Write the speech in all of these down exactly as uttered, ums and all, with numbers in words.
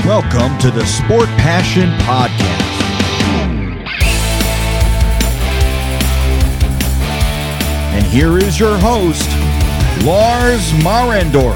Welcome to the Sport Passion Podcast. And here is your host, Lars Marendorf.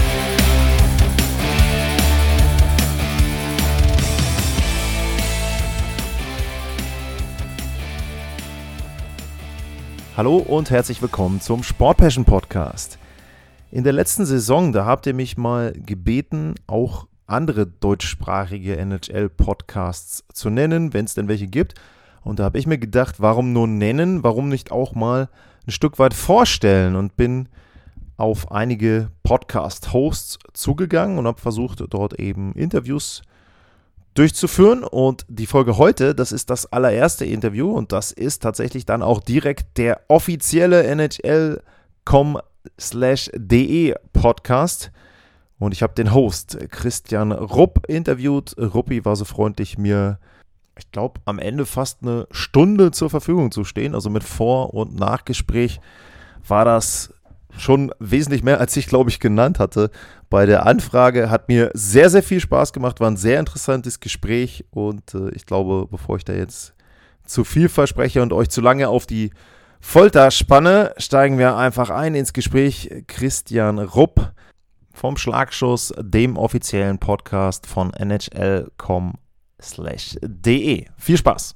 Hallo und herzlich willkommen zum Sport Passion Podcast. In der letzten Saison, da habt ihr mich mal gebeten, auch andere deutschsprachige N H L-Podcasts zu nennen, wenn es denn welche gibt. Und da habe ich mir gedacht, warum nur nennen, warum nicht auch mal ein Stück weit vorstellen, und bin auf einige Podcast-Hosts zugegangen und habe versucht, dort eben Interviews durchzuführen. Und die Folge heute, das ist das allererste Interview und das ist tatsächlich dann auch direkt der offizielle N H L Punkt com slash de Podcast. Und ich habe den Host Christian Rupp interviewt. Ruppi war so freundlich, mir, ich glaube, am Ende fast eine Stunde zur Verfügung zu stehen. Also mit Vor- und Nachgespräch war das schon wesentlich mehr, als ich, glaube ich, genannt hatte. Bei der Anfrage hat mir sehr, sehr viel Spaß gemacht. War ein sehr interessantes Gespräch. Und äh, ich glaube, bevor ich da jetzt zu viel verspreche und euch zu lange auf die Folter spanne, steigen wir einfach ein ins Gespräch. Christian Rupp vom Schlagschuss, dem offiziellen Podcast von N H L Punkt com slash de. Viel Spaß!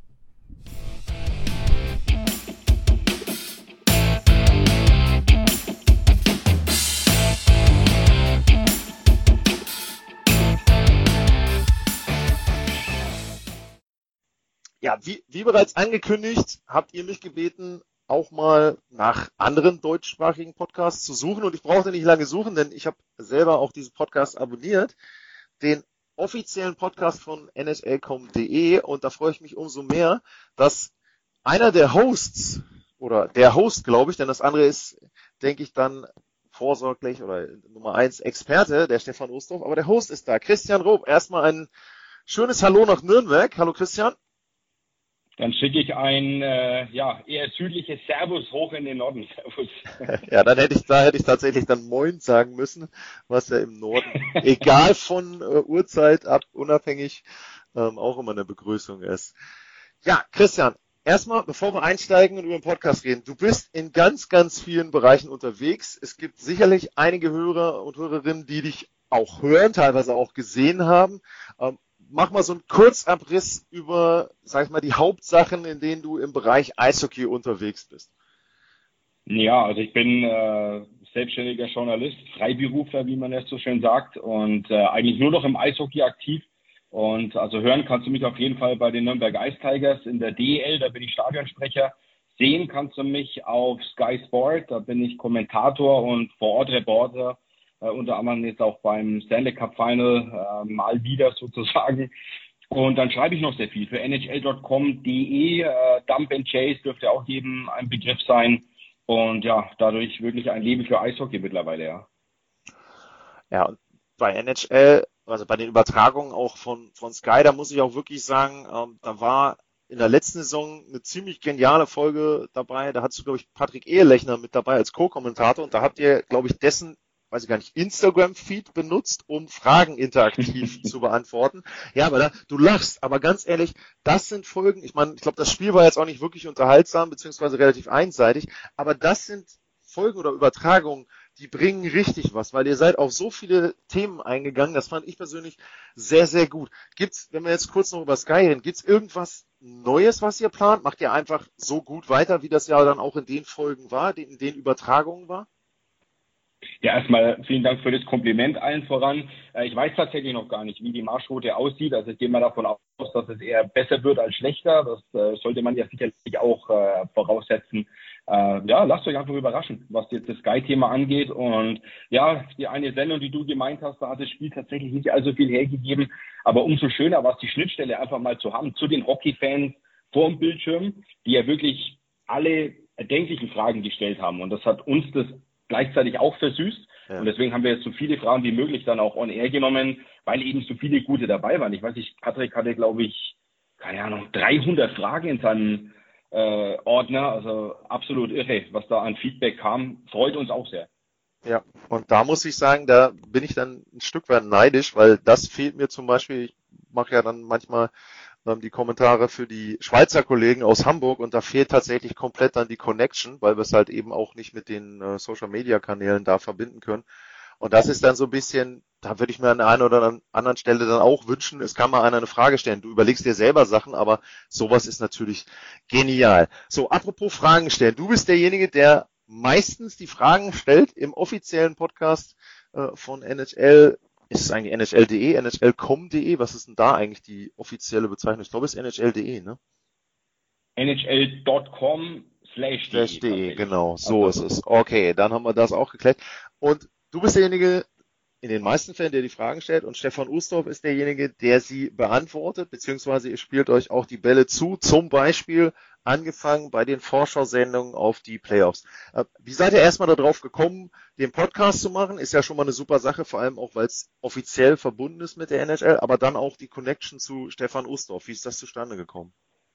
Ja, wie, wie bereits angekündigt, habt ihr mich gebeten, auch mal nach anderen deutschsprachigen Podcasts zu suchen. Und ich brauchte nicht lange suchen, denn ich habe selber auch diesen Podcast abonniert, den offiziellen Podcast von N H L Punkt com punkt de. Und da freue ich mich umso mehr, dass einer der Hosts, oder der Host, glaube ich, denn das andere ist, denke ich, dann vorsorglich oder Nummer eins Experte, der Stefan Ostorff. Aber der Host ist da, Christian Rupp. Erstmal ein schönes Hallo nach Nürnberg. Hallo Christian. Dann schicke ich ein äh, ja, eher südliches Servus hoch in den Norden. Servus. Ja, dann hätte ich da hätte ich tatsächlich dann Moin sagen müssen, was ja im Norden, egal von äh, Uhrzeit ab, unabhängig, ähm, auch immer eine Begrüßung ist. Ja, Christian, erstmal, bevor wir einsteigen und über den Podcast reden, du bist in ganz, ganz vielen Bereichen unterwegs. Es gibt sicherlich einige Hörer und Hörerinnen, die dich auch hören, teilweise auch gesehen haben. Ähm, Mach mal so einen Kurzabriss über, sag ich mal, die Hauptsachen, in denen du im Bereich Eishockey unterwegs bist. Ja, also ich bin äh, selbstständiger Journalist, Freiberufler, wie man das so schön sagt, und äh, eigentlich nur noch im Eishockey aktiv. Und also hören kannst du mich auf jeden Fall bei den Nürnberg Ice Tigers in der D E L, da bin ich Stadionsprecher. Sehen kannst du mich auf Sky Sport, da bin ich Kommentator und Vor-Ort-Reporter. Uh, unter anderem jetzt auch beim Stanley Cup Final uh, mal wieder sozusagen. Und dann schreibe ich noch sehr viel für N H L Punkt com punkt de. Uh, Dump and Chase dürfte auch jedem ein Begriff sein. Und ja, dadurch wirklich ein Leben für Eishockey mittlerweile, ja. Ja, und bei N H L, also bei den Übertragungen auch von, von Sky, da muss ich auch wirklich sagen, ähm, da war in der letzten Saison eine ziemlich geniale Folge dabei. Da hattest du, glaube ich, Patrick Ehelechner mit dabei als Co-Kommentator. Und da habt ihr, glaube ich, dessen weiß ich gar nicht, Instagram-Feed benutzt, um Fragen interaktiv zu beantworten. Ja, aber da, du lachst, aber ganz ehrlich, das sind Folgen, ich meine, ich glaube, das Spiel war jetzt auch nicht wirklich unterhaltsam, beziehungsweise relativ einseitig, aber das sind Folgen oder Übertragungen, die bringen richtig was, weil ihr seid auf so viele Themen eingegangen, das fand ich persönlich sehr, sehr gut. Gibt's, wenn wir jetzt kurz noch über Sky reden, gibt's irgendwas Neues, was ihr plant? Macht ihr einfach so gut weiter, wie das ja dann auch in den Folgen war, in den Übertragungen war? Ja, erstmal vielen Dank für das Kompliment allen voran. Ich weiß tatsächlich noch gar nicht, wie die Marschroute aussieht. Also ich gehe mal davon aus, dass es eher besser wird als schlechter. Das sollte man ja sicherlich auch voraussetzen. Ja, lasst euch einfach überraschen, was jetzt das Sky-Thema angeht. Und ja, die eine Sendung, die du gemeint hast, da hat das Spiel tatsächlich nicht allzu viel hergegeben. Aber umso schöner war es, die Schnittstelle einfach mal zu haben zu den Hockey-Fans vor dem Bildschirm, die ja wirklich alle erdenklichen Fragen gestellt haben. Und das hat uns das gleichzeitig auch versüßt. Ja. Und deswegen haben wir jetzt so viele Fragen wie möglich dann auch on air genommen, weil eben so viele gute dabei waren. Ich weiß nicht, Patrick hatte, glaube ich, keine Ahnung, dreihundert Fragen in seinem äh, Ordner. Also absolut irre, was da an Feedback kam. Freut uns auch sehr. Ja, und da muss ich sagen, da bin ich dann ein Stück weit neidisch, weil das fehlt mir zum Beispiel. Ich mache ja dann manchmal ähm, die Kommentare für die Schweizer Kollegen aus Hamburg und da fehlt tatsächlich komplett dann die Connection, weil wir es halt eben auch nicht mit den äh, Social-Media-Kanälen da verbinden können. Und das ist dann so ein bisschen, da würde ich mir an der einen oder anderen Stelle dann auch wünschen, es kann mal einer eine Frage stellen. Du überlegst dir selber Sachen, aber sowas ist natürlich genial. So, apropos Fragen stellen. Du bist derjenige, der meistens die Fragen stellt im offiziellen Podcast äh, von N H L. Ist es eigentlich N H L punkt de, N H L Punkt com Punkt de? Was ist denn da eigentlich die offizielle Bezeichnung? Ich glaube, es ist N H L Punkt de, ne? N H L Punkt com slash de, genau, so ist es. Okay, dann haben wir das auch geklärt. Und du bist derjenige, in den meisten Fällen, der die Fragen stellt, und Stefan Ustorf ist derjenige, der sie beantwortet, beziehungsweise ihr spielt euch auch die Bälle zu, zum Beispiel angefangen bei den Vorschau-Sendungen auf die Playoffs. Wie seid ihr erstmal darauf gekommen, den Podcast zu machen? Ist ja schon mal eine super Sache, vor allem auch, weil es offiziell verbunden ist mit der N H L, aber dann auch die Connection zu Stefan Ustorf. Wie ist das zustande gekommen?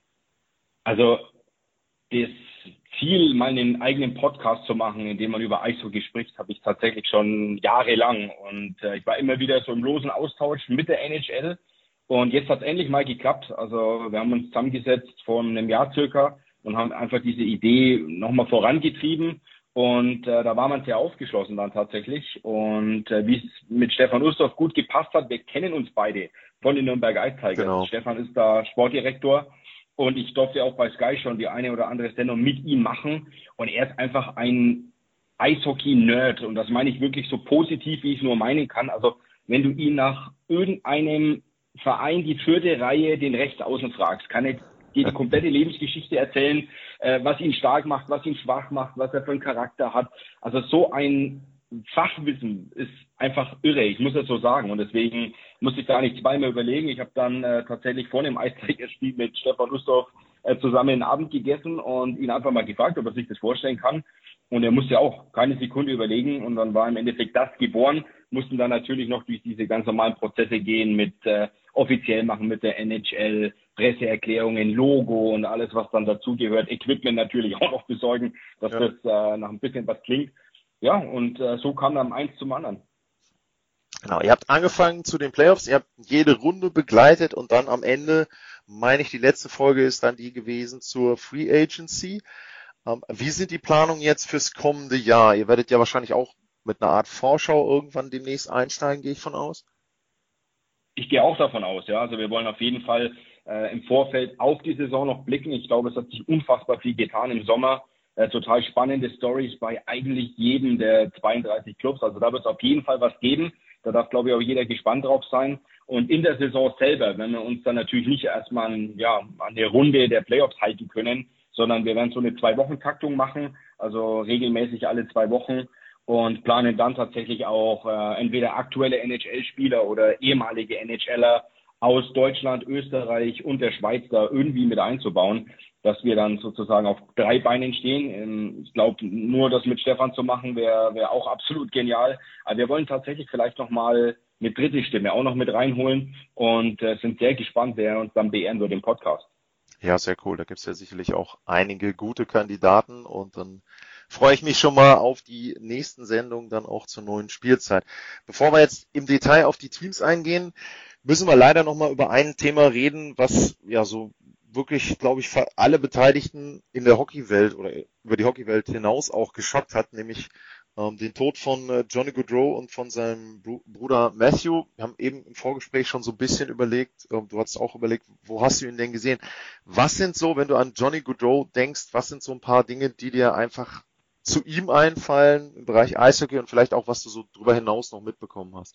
Also das Ziel, mal einen eigenen Podcast zu machen, in dem man über Eishockey spricht, habe ich tatsächlich schon jahrelang. Und äh, ich war immer wieder so im losen Austausch mit der N H L. Und jetzt hat es endlich mal geklappt. Also wir haben uns zusammengesetzt vor einem Jahr circa und haben einfach diese Idee nochmal vorangetrieben. Und äh, da war man sehr aufgeschlossen dann tatsächlich. Und äh, wie es mit Stefan Ustorf gut gepasst hat, wir kennen uns beide von den Nürnberg Ice Tigers. Genau. Stefan ist da Sportdirektor. Und ich durfte auch bei Sky schon die eine oder andere Sendung mit ihm machen. Und er ist einfach ein Eishockey-Nerd. Und das meine ich wirklich so positiv, wie ich es nur meinen kann. Also wenn du ihn nach irgendeinem Verein, die vierte Reihe, den Rechtsaußen fragst, kann er dir die komplette Lebensgeschichte erzählen, äh, was ihn stark macht, was ihn schwach macht, was er für einen Charakter hat. Also so ein Fachwissen ist einfach irre, ich muss das so sagen. Und deswegen muss ich da nicht zweimal überlegen. Ich habe dann äh, tatsächlich vor dem Ice Tigers Spiel mit Stefan Ustorf äh, zusammen einen Abend gegessen und ihn einfach mal gefragt, ob er sich das vorstellen kann. Und er musste auch keine Sekunde überlegen und dann war im Endeffekt das geboren. Mussten dann natürlich noch durch diese ganz normalen Prozesse gehen mit äh, offiziell machen mit der N H L, Presseerklärungen, Logo und alles, was dann dazugehört. Equipment natürlich auch noch besorgen, dass ja. das äh, nach ein bisschen was klingt. Ja, und äh, so kam dann eins zum anderen. Genau, ihr habt angefangen zu den Playoffs, ihr habt jede Runde begleitet und dann am Ende, meine ich, die letzte Folge ist dann die gewesen zur Free Agency. Ähm, wie sind die Planungen jetzt fürs kommende Jahr? Ihr werdet ja wahrscheinlich auch mit einer Art Vorschau irgendwann demnächst einsteigen, gehe ich von aus? Ich gehe auch davon aus, ja. Also wir wollen auf jeden Fall äh, im Vorfeld auf die Saison noch blicken. Ich glaube, es hat sich unfassbar viel getan im Sommer. Äh, total spannende Stories bei eigentlich jedem der zweiunddreißig Clubs. Also da wird es auf jeden Fall was geben. Da darf, glaube ich, auch jeder gespannt drauf sein. Und in der Saison selber, wenn wir uns dann natürlich nicht erstmal an, ja, an der Runde der Playoffs halten können, sondern wir werden so eine Zwei-Wochen-Taktung machen, also regelmäßig alle zwei Wochen und planen dann tatsächlich auch äh, entweder aktuelle N H L-Spieler oder ehemalige N H Ler aus Deutschland, Österreich und der Schweiz da irgendwie mit einzubauen, dass wir dann sozusagen auf drei Beinen stehen. Ich glaube, nur das mit Stefan zu machen, wäre wär auch absolut genial. Aber wir wollen tatsächlich vielleicht nochmal eine dritte Stimme auch noch mit reinholen und äh, sind sehr gespannt, wer uns dann beehren wird im Podcast. Ja, sehr cool. Da gibt es ja sicherlich auch einige gute Kandidaten und dann freue ich mich schon mal auf die nächsten Sendungen dann auch zur neuen Spielzeit. Bevor wir jetzt im Detail auf die Teams eingehen, müssen wir leider noch mal über ein Thema reden, was ja so wirklich, glaube ich, alle Beteiligten in der Hockeywelt oder über die Hockeywelt hinaus auch geschockt hat, nämlich ähm, den Tod von äh, Johnny Gaudreau und von seinem Br- Bruder Matthew. Wir haben eben im Vorgespräch schon so ein bisschen überlegt, ähm, du hast auch überlegt, wo hast du ihn denn gesehen? Was sind so, wenn du an Johnny Gaudreau denkst, was sind so ein paar Dinge, die dir einfach zu ihm einfallen im Bereich Eishockey und vielleicht auch, was du so drüber hinaus noch mitbekommen hast?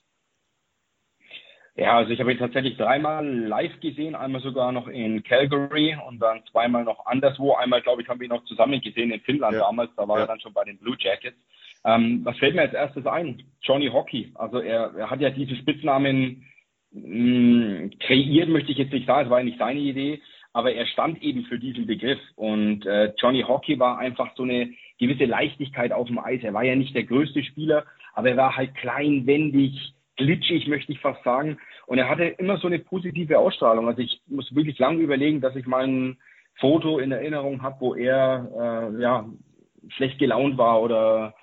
Ja, also ich habe ihn tatsächlich dreimal live gesehen, einmal sogar noch in Calgary und dann zweimal noch anderswo. Einmal, glaube ich, haben wir ihn noch zusammen gesehen in Finnland ja. damals, da war ja. er dann schon bei den Blue Jackets. Ähm, was fällt mir als erstes ein? Johnny Hockey. Also er, er hat ja diesen Spitznamen mh, kreiert, möchte ich jetzt nicht sagen, es war ja nicht seine Idee, aber er stand eben für diesen Begriff und äh, Johnny Hockey war einfach so eine gewisse Leichtigkeit auf dem Eis. Er war ja nicht der größte Spieler, aber er war halt klein, wendig, glitschig, möchte ich fast sagen. Und er hatte immer so eine positive Ausstrahlung. Also ich muss wirklich lange überlegen, dass ich mal ein Foto in Erinnerung habe, wo er äh, ja schlecht gelaunt war oder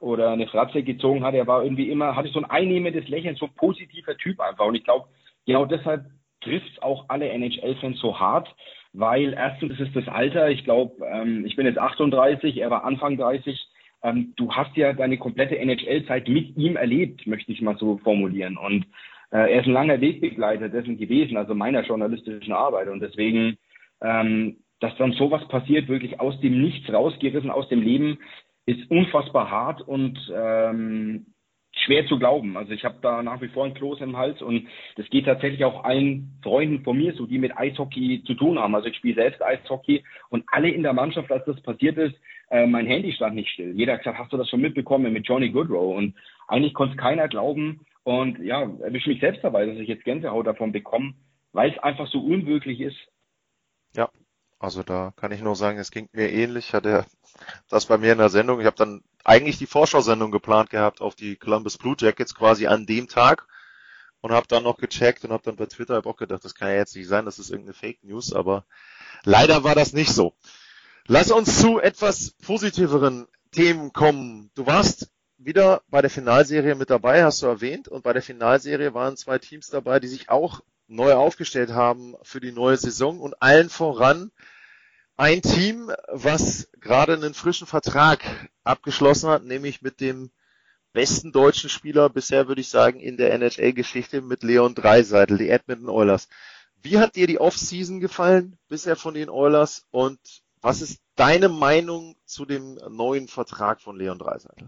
oder eine Fratze gezogen hat. Er war irgendwie immer, hatte so ein einnehmendes Lächeln, so ein positiver Typ einfach. Und ich glaube, genau deshalb trifft es auch alle N H L-Fans so hart, weil erstens ist es das Alter. Ich glaube, ähm, ich bin jetzt achtunddreißig, er war Anfang dreißig. Ähm, du hast ja deine komplette N H L-Zeit mit ihm erlebt, möchte ich mal so formulieren. Und äh, er ist ein langer Wegbegleiter dessen gewesen, also meiner journalistischen Arbeit. Und deswegen, ähm, dass dann sowas passiert, wirklich aus dem Nichts rausgerissen, aus dem Leben, ist unfassbar hart und ähm, schwer zu glauben. Also ich habe da nach wie vor ein Kloß im Hals und das geht tatsächlich auch allen Freunden von mir so, die mit Eishockey zu tun haben. Also ich spiele selbst Eishockey und alle in der Mannschaft, als das passiert ist, äh, mein Handy stand nicht still. Jeder hat gesagt, hast du das schon mitbekommen mit Johnny Gaudreau? Und eigentlich konnte es keiner glauben und ja, erwische mich selbst dabei, dass ich jetzt Gänsehaut davon bekomme, weil es einfach so unwirklich ist. Ja, also da kann ich nur sagen, es ging mir ähnlich. Ich hatte das bei mir in der Sendung. Ich habe dann eigentlich die Vorschau-Sendung geplant gehabt auf die Columbus Blue Jackets quasi an dem Tag und habe dann noch gecheckt und habe dann bei Twitter hab auch gedacht, das kann ja jetzt nicht sein, das ist irgendeine Fake News, aber leider war das nicht so. Lass uns zu etwas positiveren Themen kommen. Du warst wieder bei der Finalserie mit dabei, hast du erwähnt, und bei der Finalserie waren zwei Teams dabei, die sich auch neu aufgestellt haben für die neue Saison und allen voran ein Team, was gerade einen frischen Vertrag abgeschlossen hat, nämlich mit dem besten deutschen Spieler bisher, würde ich sagen, in der N H L-Geschichte, mit Leon Draisaitl, die Edmonton Oilers. Wie hat dir die Offseason gefallen bisher von den Oilers und was ist deine Meinung zu dem neuen Vertrag von Leon Draisaitl?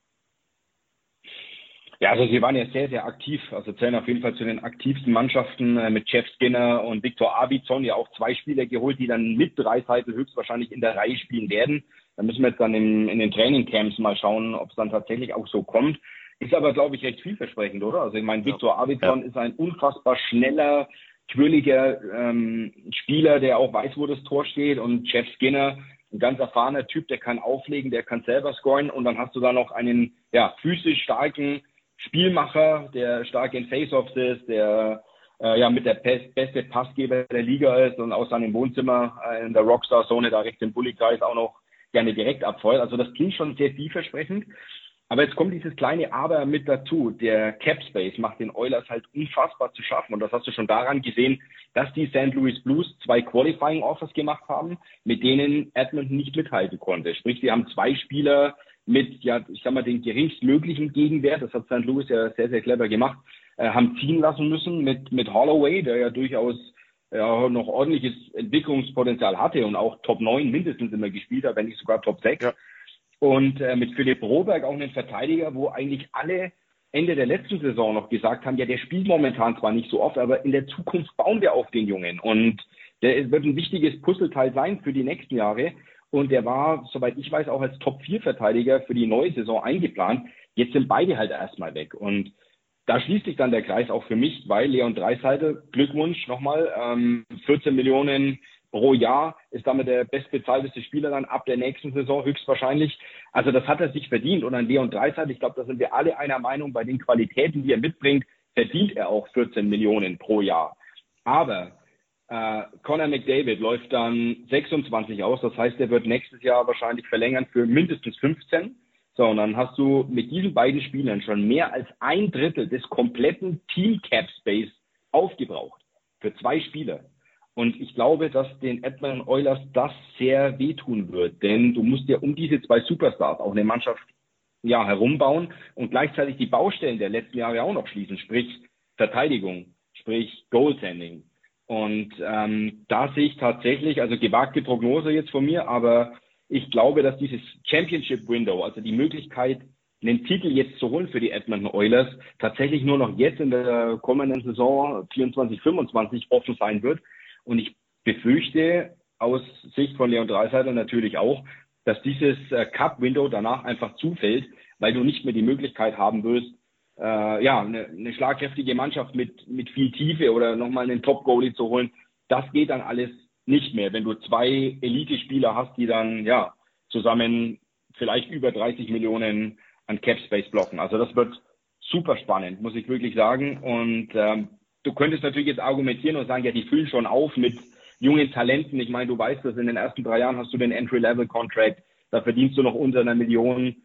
Ja, also sie waren ja sehr, sehr aktiv. Also zählen auf jeden Fall zu den aktivsten Mannschaften äh, mit Jeff Skinner und Viktor Arvidsson, ja auch zwei Spieler geholt, die dann mit Draisaitl höchstwahrscheinlich in der Reihe spielen werden. Da müssen wir jetzt dann in, in den Trainingcamps mal schauen, ob es dann tatsächlich auch so kommt. Ist aber, glaube ich, recht vielversprechend, oder? Also ich meine, Viktor Arvidsson ja. ist ein unfassbar schneller, quirliger ähm, Spieler, der auch weiß, wo das Tor steht, und Jeff Skinner, ein ganz erfahrener Typ, der kann auflegen, der kann selber scoren, und dann hast du da noch einen ja physisch starken Spielmacher, der stark in Face-Offs ist, der äh, ja mit der best, beste Passgeber der Liga ist und aus seinem Wohnzimmer äh, in der Rockstar-Zone da rechts im Bullykreis auch noch gerne direkt abfeuert. Also das klingt schon sehr vielversprechend. Aber jetzt kommt dieses kleine Aber mit dazu. Der Cap-Space macht den Oilers halt unfassbar zu schaffen. Und das hast du schon daran gesehen, dass die Saint Louis Blues zwei Qualifying-Offers gemacht haben, mit denen Edmonton nicht mithalten konnte. Sprich, sie haben zwei Spieler mit, ja, ich sag mal, den geringstmöglichen Gegenwert, das hat Saint Louis ja sehr, sehr clever gemacht, äh, haben ziehen lassen müssen mit, mit Holloway, der ja durchaus ja, noch ordentliches Entwicklungspotenzial hatte und auch Top neun mindestens immer gespielt hat, wenn nicht sogar Top sechs. Ja. Und äh, mit Philipp Broberg auch einen Verteidiger, wo eigentlich alle Ende der letzten Saison noch gesagt haben, ja, der spielt momentan zwar nicht so oft, aber in der Zukunft bauen wir auf den Jungen. Und der wird ein wichtiges Puzzleteil sein für die nächsten Jahre. Und der war, soweit ich weiß, auch als Top vier Verteidiger für die neue Saison eingeplant. Jetzt sind beide halt erstmal weg. Und da schließt sich dann der Kreis auch für mich, weil Leon Draisaitl, Glückwunsch nochmal, ähm, vierzehn Millionen pro Jahr, ist damit der bestbezahlteste Spieler dann ab der nächsten Saison höchstwahrscheinlich. Also das hat er sich verdient. Und an Leon Draisaitl, ich glaube, da sind wir alle einer Meinung, bei den Qualitäten, die er mitbringt, verdient er auch vierzehn Millionen pro Jahr. Aber Uh, Connor McDavid läuft dann sechsundzwanzig aus, das heißt, er wird nächstes Jahr wahrscheinlich verlängern für mindestens fünfzehn. So, und dann hast du mit diesen beiden Spielern schon mehr als ein Drittel des kompletten Team Cap Space aufgebraucht für zwei Spieler. Und ich glaube, dass den Edmonton Oilers das sehr wehtun wird, denn du musst ja um diese zwei Superstars auch eine Mannschaft ja herumbauen und gleichzeitig die Baustellen der letzten Jahre auch noch schließen, sprich Verteidigung, sprich Goaltending. Und ähm, da sehe ich tatsächlich, also gewagte Prognose jetzt von mir, aber ich glaube, dass dieses Championship Window, also die Möglichkeit, einen Titel jetzt zu holen für die Edmonton Oilers, tatsächlich nur noch jetzt in der kommenden Saison vierundzwanzig fünfundzwanzig offen sein wird. Und ich befürchte aus Sicht von Leon Draisaitl natürlich auch, dass dieses äh, Cup Window danach einfach zufällt, weil du nicht mehr die Möglichkeit haben wirst, Äh, ja, eine, eine schlagkräftige Mannschaft mit, mit viel Tiefe oder nochmal einen Top-Goalie zu holen, das geht dann alles nicht mehr, wenn du zwei Elite-Spieler hast, die dann, ja, zusammen vielleicht über dreißig Millionen an Cap-Space blocken. Also das wird super spannend, muss ich wirklich sagen. Und ähm, du könntest natürlich jetzt argumentieren und sagen, ja, die füllen schon auf mit jungen Talenten. Ich meine, du weißt, dass in den ersten drei Jahren hast du den Entry-Level-Contract, da verdienst du noch unter einer Million.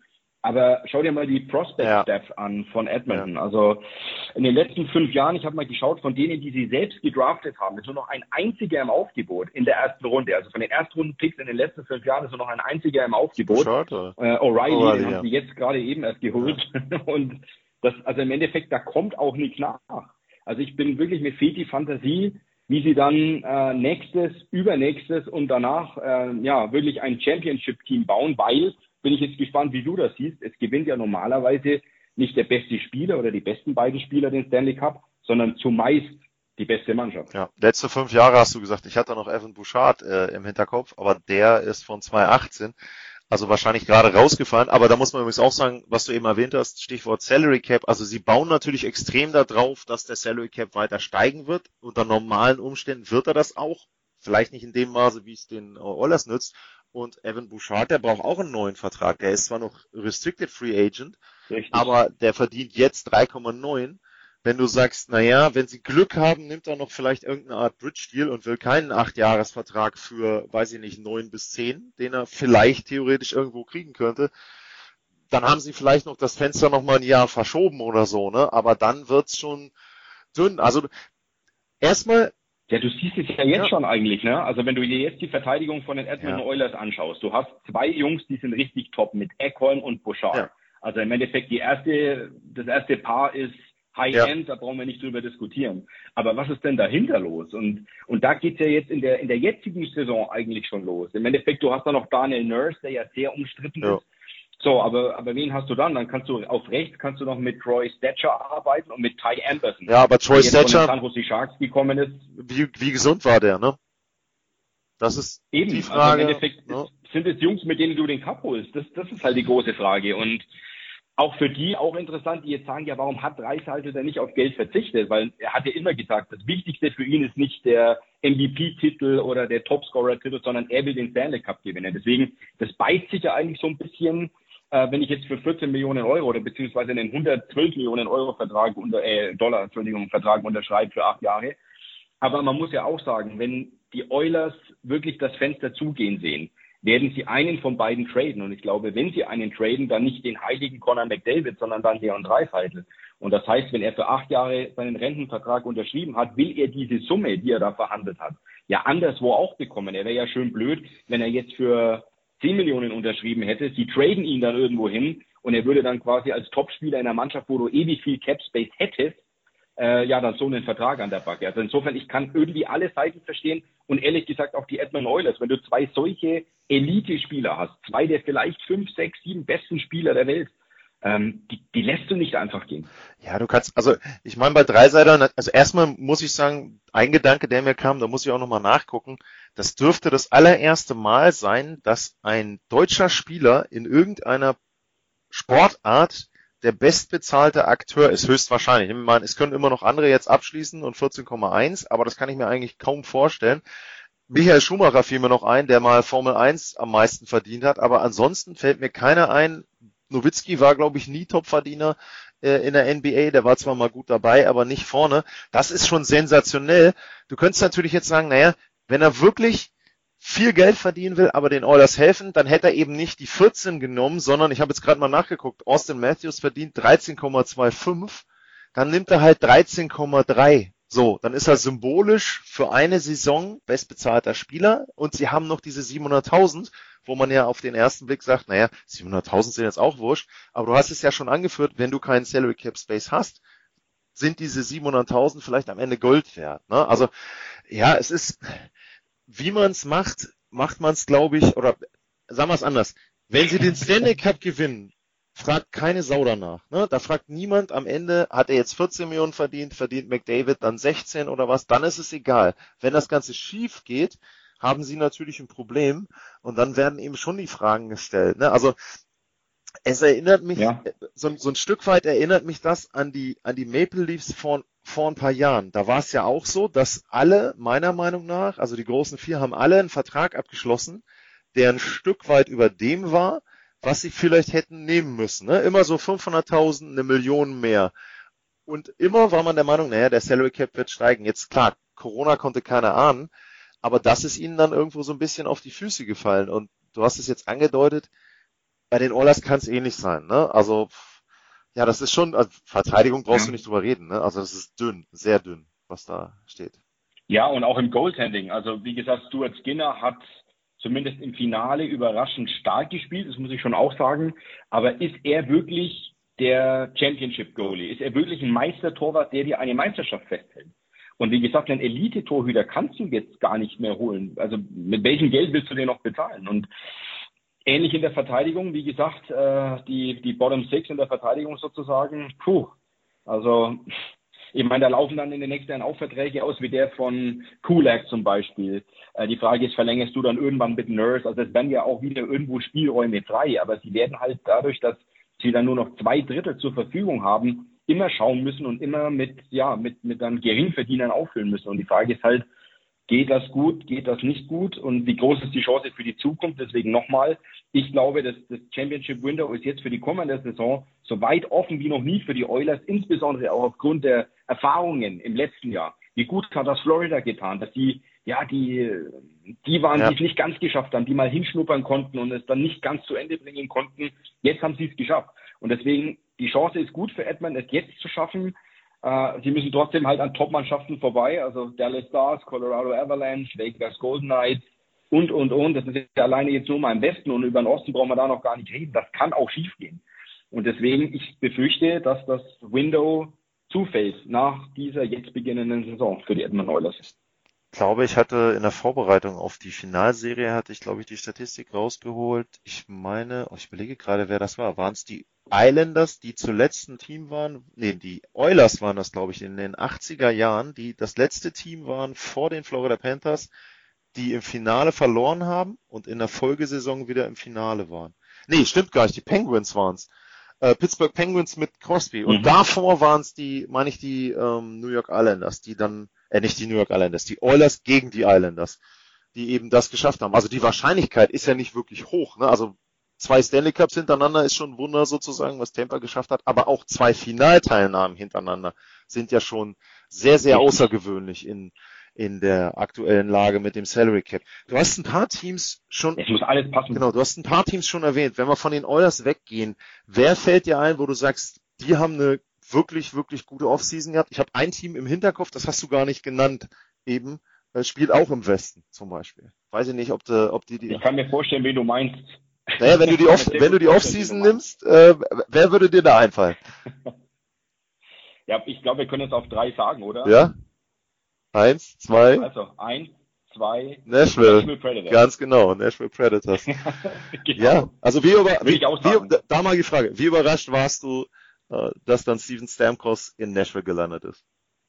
Aber schau dir mal die Prospect-Stats ja. an von Edmonton. Ja. Also in den letzten fünf Jahren, ich habe mal geschaut, von denen, die sie selbst gedraftet haben, ist nur noch ein einziger im Aufgebot in der ersten Runde. Also von den Erstrunden-Picks in den letzten fünf Jahren ist nur noch ein einziger im Aufgebot. Schade. Äh, O'Reilly, O'Reilly, den ja. haben sie jetzt gerade eben erst geholt. Ja. Und das, also im Endeffekt, da kommt auch nichts nach. Also ich bin wirklich, mir fehlt die Fantasie, wie sie dann äh, nächstes, übernächstes und danach äh, ja wirklich ein Championship-Team bauen, weil, bin ich jetzt gespannt, wie du das siehst, es gewinnt ja normalerweise nicht der beste Spieler oder die besten beiden Spieler den Stanley Cup, sondern zumeist die beste Mannschaft. Ja, letzte fünf Jahre hast du gesagt, ich hatte noch Evan Bouchard äh, im Hinterkopf, aber der ist von zwanzig achtzehn, also wahrscheinlich gerade rausgefallen, aber da muss man übrigens auch sagen, was du eben erwähnt hast, Stichwort Salary Cap, also sie bauen natürlich extrem darauf, dass der Salary Cap weiter steigen wird. Unter normalen Umständen wird er das auch, vielleicht nicht in dem Maße, wie es den Oilers nützt. Und Evan Bouchard, der braucht auch einen neuen Vertrag, der ist zwar noch Restricted Free Agent, Richtig. aber der verdient jetzt drei Komma neun. Wenn du sagst, naja, wenn sie Glück haben, nimmt er noch vielleicht irgendeine Art Bridge-Deal und will keinen acht-Jahres-Vertrag für, weiß ich nicht, neun bis zehn, den er vielleicht theoretisch irgendwo kriegen könnte, dann haben sie vielleicht noch das Fenster noch mal ein Jahr verschoben oder so, ne? Aber dann wird's schon dünn. Also erstmal. Ja, du siehst es ja jetzt ja. schon eigentlich, ne? Also wenn du dir jetzt die Verteidigung von den Edmonton ja. Oilers anschaust, du hast zwei Jungs, die sind richtig top mit Ekholm und Bouchard. Ja. Also im Endeffekt die erste, das erste Paar ist High-End, ja. da brauchen wir nicht drüber diskutieren. Aber was ist denn dahinter los? Und und da geht's ja jetzt in der in der jetzigen Saison eigentlich schon los. Im Endeffekt, du hast da noch Daniel Nurse, der ja sehr umstritten ja. ist. So, aber aber wen hast du dann? Dann kannst du auf rechts kannst du noch mit Troy Stecher arbeiten und mit Ty Anderson. Ja, aber Troy Stecher, der von den San Jose Sharks gekommen ist. Wie wie gesund war der, ne? Das ist eben die Frage. Also im Endeffekt ne? Sind es Jungs, mit denen du den Cup holst? Das das ist halt die große Frage. Und auch für die auch interessant, die jetzt sagen, ja, warum hat Draisaitl denn nicht auf Geld verzichtet? Weil er hat ja immer gesagt, das Wichtigste für ihn ist nicht der M V P-Titel oder der Topscorer-Titel, sondern er will den Stanley Cup gewinnen. Deswegen, das beißt sich ja eigentlich so ein bisschen, äh, wenn ich jetzt für vierzehn Millionen Euro oder beziehungsweise einen hundertzwölf Millionen Euro Vertrag unter, äh, Dollar, Entschuldigung, Vertrag unterschreibe für acht Jahre. Aber man muss ja auch sagen, wenn die Oilers wirklich das Fenster zugehen sehen, werden sie einen von beiden traden. Und ich glaube, wenn sie einen traden, dann nicht den heiligen Connor McDavid, sondern dann Leon Draisaitl. Und das heißt, wenn er für acht Jahre seinen Rentenvertrag unterschrieben hat, will er diese Summe, die er da verhandelt hat, ja anderswo auch bekommen. Er wäre ja schön blöd, wenn er jetzt für zehn Millionen unterschrieben hätte. Sie traden ihn dann irgendwo hin und er würde dann quasi als Topspieler in einer Mannschaft, wo du ewig viel Cap Space hättest, äh, ja, dann so einen Vertrag an der Backe. Also insofern, ich kann irgendwie alle Seiten verstehen und ehrlich gesagt auch die Edmonton Oilers. Wenn du zwei solche Elite-Spieler hast, zwei der vielleicht fünf, sechs, sieben besten Spieler der Welt, ähm, die, die lässt du nicht einfach gehen. Ja, du kannst, also ich meine bei Draisaitl, also erstmal muss ich sagen, ein Gedanke, der mir kam, da muss ich auch nochmal nachgucken, das dürfte das allererste Mal sein, dass ein deutscher Spieler in irgendeiner Sportart der bestbezahlte Akteur ist, höchstwahrscheinlich. Ich meine, es können immer noch andere jetzt abschließen und vierzehn Komma eins, aber das kann ich mir eigentlich kaum vorstellen. Michael Schumacher fiel mir noch ein, der mal Formel eins am meisten verdient hat, aber ansonsten fällt mir keiner ein. Nowitzki war, glaube ich, nie Topverdiener äh, in der N B A, der war zwar mal gut dabei, aber nicht vorne. Das ist schon sensationell. Du könntest natürlich jetzt sagen, naja, wenn er wirklich viel Geld verdienen will, aber den Oilers helfen, dann hätte er eben nicht die vierzehn genommen, sondern, ich habe jetzt gerade mal nachgeguckt, Austin Matthews verdient dreizehn Komma fünfundzwanzig, dann nimmt er halt dreizehn Komma drei. So, dann ist er symbolisch für eine Saison bestbezahlter Spieler und sie haben noch diese siebenhunderttausend, wo man ja auf den ersten Blick sagt, naja, siebenhunderttausend sind jetzt auch wurscht, aber du hast es ja schon angeführt, wenn du keinen Salary Cap Space hast, sind diese siebenhunderttausend vielleicht am Ende Gold wert, ne? Also, ja, es ist, wie man es macht, macht man es, glaube ich, oder sagen wir es anders, wenn sie den Stanley Cup gewinnen, fragt keine Sau danach. Ne? Da fragt niemand am Ende, hat er jetzt vierzehn Millionen verdient, verdient McDavid dann sechzehn oder was, dann ist es egal. Wenn das Ganze schief geht, haben sie natürlich ein Problem und dann werden eben schon die Fragen gestellt. Ne? Also es erinnert mich, ja. so, so ein Stück weit erinnert mich das an die an die Maple Leafs vor, vor ein paar Jahren. Da war es ja auch so, dass alle, meiner Meinung nach, also die großen vier, haben alle einen Vertrag abgeschlossen, der ein Stück weit über dem war, was sie vielleicht hätten nehmen müssen. Ne? Immer so fünfhunderttausend, eine Million mehr. Und immer war man der Meinung, naja, der Salary Cap wird steigen. Jetzt klar, Corona konnte keiner ahnen, aber das ist ihnen dann irgendwo so ein bisschen auf die Füße gefallen. Und du hast es jetzt angedeutet, bei den Oilers kann es ähnlich sein, ne? Also, ja, das ist schon, also Verteidigung brauchst ja. du nicht drüber reden, ne? Also das ist dünn, sehr dünn, was da steht. Ja, und auch im Goaltending. Also wie gesagt, Stuart Skinner hat zumindest im Finale überraschend stark gespielt, das muss ich schon auch sagen. Aber ist er wirklich der Championship-Goalie? Ist er wirklich ein Meistertorwart, der dir eine Meisterschaft festhält? Und wie gesagt, einen Elite-Torhüter kannst du jetzt gar nicht mehr holen. Also mit welchem Geld willst du den noch bezahlen? Und ähnlich in der Verteidigung, wie gesagt, äh, die, die Bottom Six in der Verteidigung sozusagen, puh, also ich meine, da laufen dann in den nächsten Jahren auch Verträge aus, wie der von Kulak zum Beispiel. Äh, die Frage ist, verlängerst du dann irgendwann mit Nurse? Also es werden ja auch wieder irgendwo Spielräume frei, aber sie werden halt dadurch, dass sie dann nur noch zwei Drittel zur Verfügung haben, immer schauen müssen und immer mit, ja, mit, mit dann Geringverdienern auffüllen müssen. Und die Frage ist halt, geht das gut, geht das nicht gut und wie groß ist die Chance für die Zukunft? Deswegen nochmal, ich glaube, dass das Championship Window ist jetzt für die kommende Saison so weit offen wie noch nie für die Oilers, insbesondere auch aufgrund der Erfahrungen im letzten Jahr. Wie gut hat das Florida getan, dass die, ja, die, die waren, ja. die es nicht ganz geschafft haben, die mal hinschnuppern konnten und es dann nicht ganz zu Ende bringen konnten. Jetzt haben sie es geschafft. Und deswegen, die Chance ist gut für Edmonton, es jetzt zu schaffen. Uh, sie müssen trotzdem halt an Top-Mannschaften vorbei, also Dallas Stars, Colorado Avalanche, Vegas Golden Knights und, und, und. Das ist ja alleine jetzt nur mal im Westen und über den Osten brauchen wir da noch gar nicht reden. Das kann auch schief gehen. Und deswegen, ich befürchte, dass das Window zufällt nach dieser jetzt beginnenden Saison für die Edmonton Oilers. Ich glaube, ich hatte in der Vorbereitung auf die Finalserie, hatte ich, glaube ich, die Statistik rausgeholt. Ich meine, oh, ich überlege gerade, wer das war. Waren es die Islanders, die zuletzt ein Team waren? Nee, die Oilers waren das, glaube ich, in den achtziger Jahren, die das letzte Team waren vor den Florida Panthers, die im Finale verloren haben und in der Folgesaison wieder im Finale waren. Nee, stimmt gar nicht, die Penguins waren's. Äh, Pittsburgh Penguins mit Crosby. Und mhm. davor waren es die, meine ich, die ähm, New York Islanders, die dann, äh, nicht die New York Islanders, die Oilers gegen die Islanders, die eben das geschafft haben. Also die Wahrscheinlichkeit ist ja nicht wirklich hoch, ne? Also zwei Stanley Cups hintereinander ist schon ein Wunder sozusagen, was Tampa geschafft hat, aber auch zwei Finalteilnahmen hintereinander sind ja schon sehr, sehr außergewöhnlich in in der aktuellen Lage mit dem Salary Cap. Du hast ein paar Teams schon... Es muss alles passen. Genau, du hast ein paar Teams schon erwähnt. Wenn wir von den Oilers weggehen, wer fällt dir ein, wo du sagst, die haben eine wirklich, wirklich gute Offseason gehabt? Ich habe ein Team im Hinterkopf, das hast du gar nicht genannt, eben, spielt auch im Westen zum Beispiel. Weiß ich nicht, ob, de, ob die... die ich kann mir vorstellen, wie du meinst. Naja, wenn du die, Off, wenn du die Offseason nimmst, äh, wer würde dir da einfallen? Ja, ich glaube, wir können es auf drei sagen, oder? Ja. Eins, zwei. Also, eins, zwei. Nashville. Nashville Predators. Ganz genau, Nashville Predators. Genau. Ja, also wie, über, wie, wie da mal die Frage, wie überrascht warst du, dass dann Steven Stamkos in Nashville gelandet ist?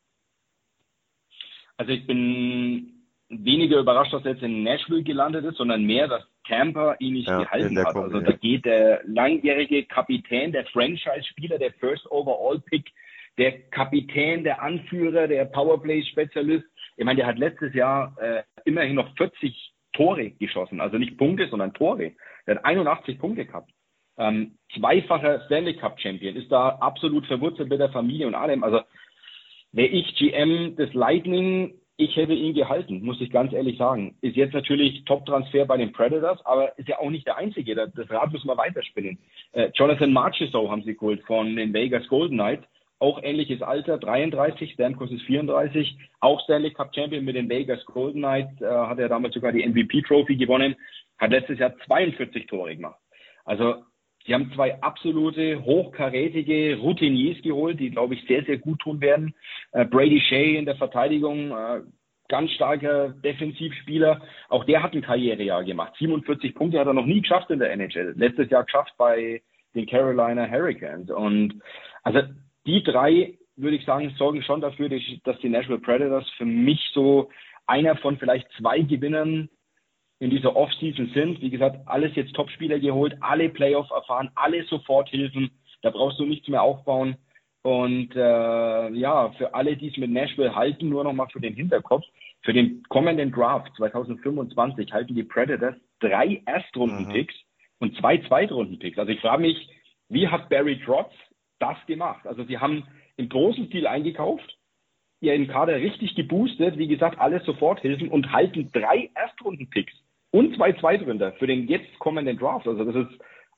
Also ich bin weniger überrascht, dass er jetzt in Nashville gelandet ist, sondern mehr, dass Tampa ihn nicht ja, gehalten hat. Kombi, also da geht der langjährige Kapitän, der Franchise-Spieler, der First Overall Pick, der Kapitän, der Anführer, der Powerplay-Spezialist. Ich meine, der hat letztes Jahr äh, immerhin noch vierzig Tore geschossen. Also nicht Punkte, sondern Tore. Der hat einundachtzig Punkte gehabt. Ähm, zweifacher Stanley Cup Champion. Ist da absolut verwurzelt mit der Familie und allem. Also wäre ich G M des Lightning, ich hätte ihn gehalten, muss ich ganz ehrlich sagen. Ist jetzt natürlich Top-Transfer bei den Predators, aber ist ja auch nicht der Einzige. Das Rad müssen wir weiterspinnen. Äh, Jonathan Marchessault haben sie geholt von den Vegas Golden Knights. Auch ähnliches Alter, dreiunddreißig, Stamkos ist vierunddreißig, auch Stanley Cup Champion mit den Vegas Golden Knights, äh, hat er damals sogar die M V P-Trophy gewonnen, hat letztes Jahr zweiundvierzig Tore gemacht. Also sie haben zwei absolute, hochkarätige Routiniers geholt, die, glaube ich, sehr, sehr gut tun werden. Äh, Brady Shea in der Verteidigung, äh, ganz starker Defensivspieler, auch der hat ein Karrierejahr gemacht. siebenundvierzig Punkte hat er noch nie geschafft in der N H L, letztes Jahr geschafft bei den Carolina Hurricanes. Und also die drei, würde ich sagen, sorgen schon dafür, dass die Nashville Predators für mich so einer von vielleicht zwei Gewinnern in dieser Offseason sind. Wie gesagt, alles jetzt Topspieler geholt, alle Playoff erfahren, alle Soforthilfen. Da brauchst du nichts mehr aufbauen. Und äh, ja, für alle, die es mit Nashville halten, nur noch mal für den Hinterkopf, für den kommenden Draft zwanzig fünfundzwanzig halten die Predators drei Erstrunden-Picks mhm. und zwei Zweitrunden-Picks. Also ich frage mich, wie hat Barry Trotz das gemacht? Also sie haben im großen Stil eingekauft, ihren Kader richtig geboostet, wie gesagt, alles Soforthilfen und halten drei Erstrunden-Picks und zwei Zweitrunder für den jetzt kommenden Draft. Also das ist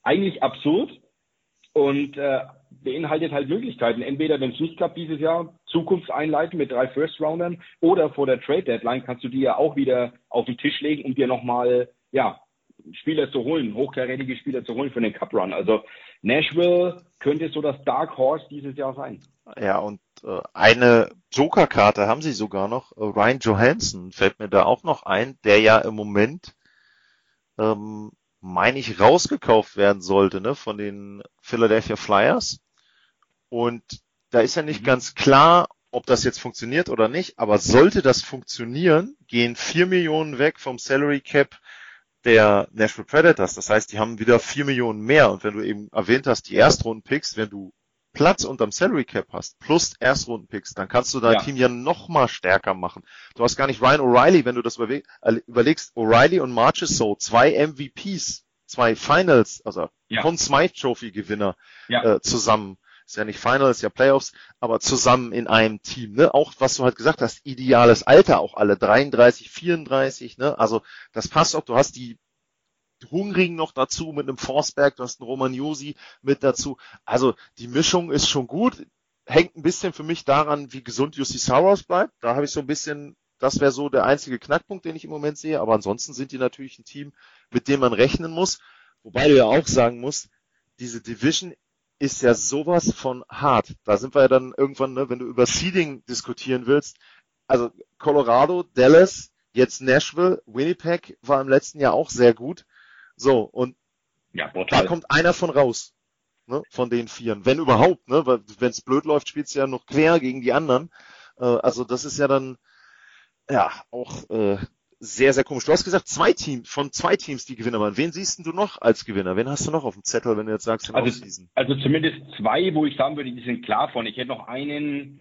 eigentlich absurd und äh, beinhaltet halt Möglichkeiten. Entweder, wenn es nicht klappt dieses Jahr, Zukunft einleiten mit drei First-Roundern oder vor der Trade-Deadline kannst du die ja auch wieder auf den Tisch legen, um dir nochmal, ja, Spieler zu holen, hochkarätige Spieler zu holen für den Cup-Run. Also Nashville könnte so das Dark Horse dieses Jahr sein. Ja, und äh, eine Joker-Karte haben sie sogar noch. Äh, Ryan Johansson fällt mir da auch noch ein, der ja im Moment, ähm, meine ich, rausgekauft werden sollte, ne, von den Philadelphia Flyers. Und da ist ja nicht mhm. ganz klar, ob das jetzt funktioniert oder nicht, aber sollte das funktionieren, gehen vier Millionen weg vom Salary Cap der Nashville Predators. Das heißt, die haben wieder vier Millionen mehr. Und wenn du eben erwähnt hast, die Erstrunden-Picks, wenn du Platz unterm Salary Cap hast, plus Erstrunden-Picks, dann kannst du dein ja. Team ja noch mal stärker machen. Du hast gar nicht Ryan O'Reilly, wenn du das überlegst, O'Reilly und Marchessault, zwei M V Ps, zwei Finals, also ja. Conn Smythe Trophy Gewinner ja. äh, zusammen. Ist ja nicht Finals, ist ja Playoffs, aber zusammen in einem Team, ne? Auch was du halt gesagt hast, ideales Alter, auch alle dreiunddreißig, vierunddreißig, ne? Also das passt auch. Du hast die Hungrigen noch dazu mit einem Forsberg, du hast einen Roman Josi mit dazu. Also die Mischung ist schon gut. Hängt ein bisschen für mich daran, wie gesund Juuse Saros bleibt. Da habe ich so ein bisschen, das wäre so der einzige Knackpunkt, den ich im Moment sehe. Aber ansonsten sind die natürlich ein Team, mit dem man rechnen muss. Wobei du ja auch sagen musst, diese Division ist ja sowas von hart. Da sind wir ja dann irgendwann, ne, wenn du über Seeding diskutieren willst. Also Colorado, Dallas, jetzt Nashville, Winnipeg war im letzten Jahr auch sehr gut. So, und ja, da kommt einer von raus, ne, von den Vieren. Wenn überhaupt, ne, weil wenn es blöd läuft, spielst du ja noch quer gegen die anderen. Äh, also das ist ja dann ja auch äh, sehr, sehr komisch. Du hast gesagt, zwei Teams, von zwei Teams, die Gewinner waren. Wen siehst du noch als Gewinner? Wen hast du noch auf dem Zettel, wenn du jetzt sagst, also, also zumindest zwei, wo ich sagen würde, die sind klar von. Ich hätte noch einen,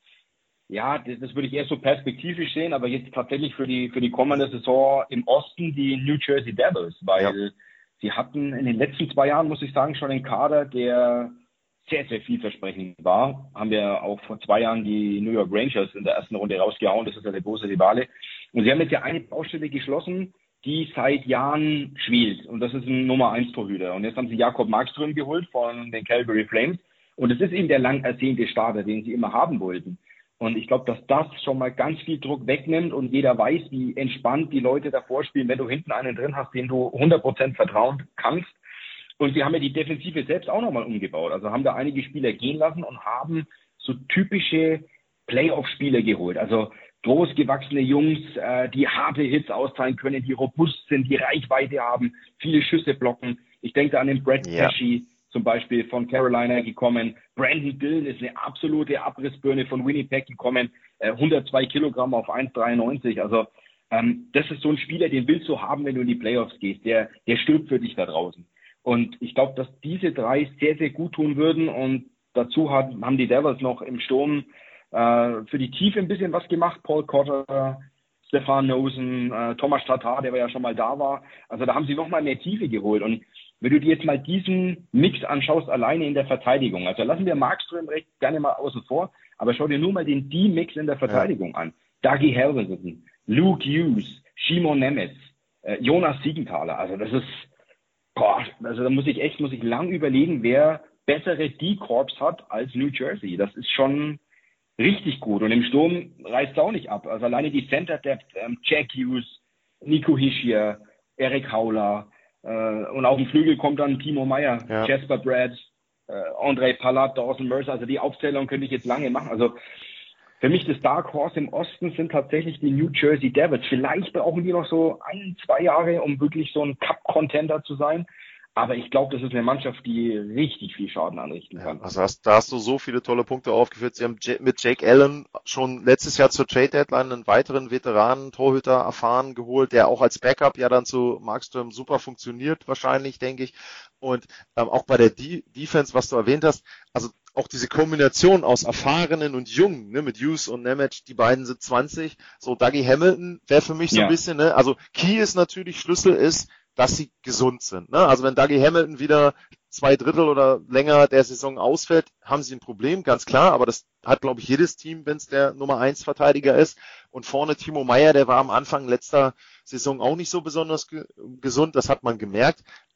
ja, das, das würde ich eher so perspektivisch sehen, aber jetzt tatsächlich für die für die kommende Saison im Osten die New Jersey Devils, weil ja. sie hatten in den letzten zwei Jahren, muss ich sagen, schon einen Kader, der sehr, sehr vielversprechend war. Haben wir auch vor zwei Jahren die New York Rangers in der ersten Runde rausgehauen. Das ist ja der große Rivale. Und sie haben jetzt ja eine Baustelle geschlossen, die seit Jahren schwelt. Und das ist ein Nummer eins Torhüter. Und jetzt haben sie Jakob Markström geholt von den Calgary Flames. Und es ist eben der lang ersehnte Starter, den sie immer haben wollten. Und ich glaube, dass das schon mal ganz viel Druck wegnimmt und jeder weiß, wie entspannt die Leute davor spielen, wenn du hinten einen drin hast, den du hundert Prozent vertrauen kannst. Und sie haben ja die Defensive selbst auch nochmal umgebaut. Also haben da einige Spieler gehen lassen und haben so typische Playoff-Spieler geholt. Also großgewachsene Jungs, äh, die harte Hits austeilen können, die robust sind, die Reichweite haben, viele Schüsse blocken. Ich denke an den Brett ja. Pesci zum Beispiel von Carolina gekommen. Brandon Dillon ist eine absolute Abrissbirne von Winnipeg gekommen. Äh, hundertzwei Kilogramm auf eins Komma dreiundneunzig. Also ähm, das ist so ein Spieler, den willst du haben, wenn du in die Playoffs gehst. Der, der stirbt für dich da draußen. Und ich glaube, dass diese drei sehr, sehr gut tun würden. Und dazu hat, haben die Devils noch im Sturm äh, für die Tiefe ein bisschen was gemacht. Paul Cotter, Stefan Nosen, äh, Thomas Tatar, der ja schon mal da war. Also da haben sie noch mal mehr Tiefe geholt. Und wenn du dir jetzt mal diesen Mix anschaust, alleine in der Verteidigung, also lassen wir Markström recht gerne mal außen vor, aber schau dir nur mal den D-Mix in der Verteidigung ja. an. Dougie Halverson, Luke Hughes, Shimon Nemeth, äh, Jonas Siegenthaler. Also das ist Boah, also da muss ich echt, muss ich lang überlegen, wer bessere D-Corps hat als New Jersey. Das ist schon richtig gut. Und im Sturm reißt es auch nicht ab. Also alleine die Center-Depth, ähm, Jack Hughes, Nico Hischier, Eric Howler, äh, und auf dem Flügel kommt dann Timo Meier, ja. Jasper Bratt, äh, André Palat, Dawson Mercer. Also die Aufzählung könnte ich jetzt lange machen. Also für mich das Dark Horse im Osten sind tatsächlich die New Jersey Devils. Vielleicht brauchen die noch so ein, zwei Jahre, um wirklich so ein Cup-Contender zu sein. Aber ich glaube, das ist eine Mannschaft, die richtig viel Schaden anrichten kann. Ja, also hast, da hast du so viele tolle Punkte aufgeführt. Sie haben J- mit Jake Allen schon letztes Jahr zur Trade-Deadline einen weiteren Veteranen-Torhüter erfahren geholt, der auch als Backup ja dann zu Markström super funktioniert, wahrscheinlich, denke ich. Und ähm, auch bei der D- Defense, was du erwähnt hast, also auch diese Kombination aus Erfahrenen und Jungen, ne, mit Hughes und Nemeth, die beiden sind zwanzig. So Dougie Hamilton wäre für mich so ja. ein bisschen, ne, also Key ist natürlich, Schlüssel ist, dass sie gesund sind. Ne? Also wenn Dougie Hamilton wieder zwei Drittel oder länger der Saison ausfällt, haben sie ein Problem, ganz klar. Aber das hat, glaube ich, jedes Team, wenn es der Nummer eins Verteidiger ist. Und vorne Timo Meier, der war am Anfang letzter Saison auch nicht so besonders ge- gesund. Das hat man gemerkt.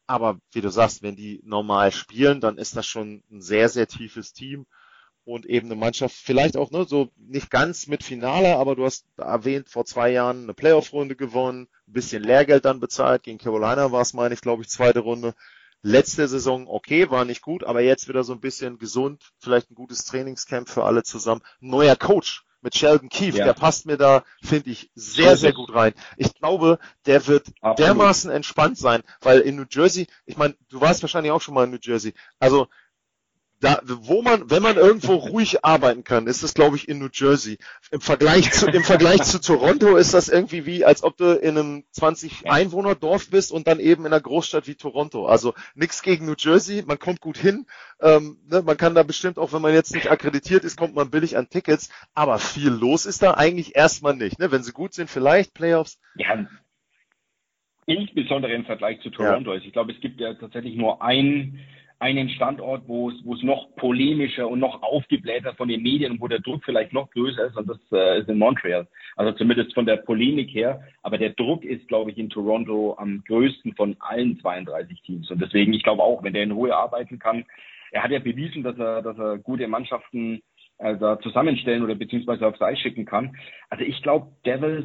aber wie du sagst, wenn die normal spielen, dann ist das schon ein sehr, sehr tiefes Team und eben eine Mannschaft, vielleicht auch ne, so nicht ganz mit Finale, aber du hast erwähnt, vor zwei Jahren eine Playoff-Runde gewonnen, ein bisschen Lehrgeld dann bezahlt, gegen Carolina war es, meine ich, glaube ich, zweite Runde. Letzte Saison okay, war nicht gut, aber jetzt wieder so ein bisschen gesund, vielleicht ein gutes Trainingscamp für alle zusammen. Neuer Coach mit Sheldon Keefe, ja. Der passt mir da, finde ich, sehr, sehr gut rein. Ich glaube, der wird Absolut. dermaßen entspannt sein, weil in New Jersey, ich meine, du warst wahrscheinlich auch schon mal in New Jersey, also da, wo man, wenn man irgendwo ruhig arbeiten kann, ist das, glaube ich, in New Jersey. Im Vergleich zu, im Vergleich zu Toronto ist das irgendwie wie, als ob du in einem zwanzig Einwohner Dorf bist und dann eben in einer Großstadt wie Toronto. Also nichts gegen New Jersey, man kommt gut hin, ähm, ne, man kann da bestimmt auch, wenn man jetzt nicht akkreditiert ist, kommt man billig an Tickets, aber viel los ist da eigentlich erstmal nicht, ne? Wenn sie gut sind, vielleicht Playoffs. Ja, insbesondere im Vergleich zu Toronto. Ja. Ich glaube, es gibt ja tatsächlich nur ein einen Standort, wo es, wo es noch polemischer und noch aufgeblähter von den Medien und wo der Druck vielleicht noch größer ist, und das äh, ist in Montreal. Also zumindest von der Polemik her. Aber der Druck ist, glaube ich, in Toronto am größten von allen zweiunddreißig Teams. Und deswegen, ich glaube auch, wenn der in Ruhe arbeiten kann, er hat ja bewiesen, dass er, dass er gute Mannschaften äh, da zusammenstellen oder beziehungsweise aufs Eis schicken kann. Also ich glaube, Devils,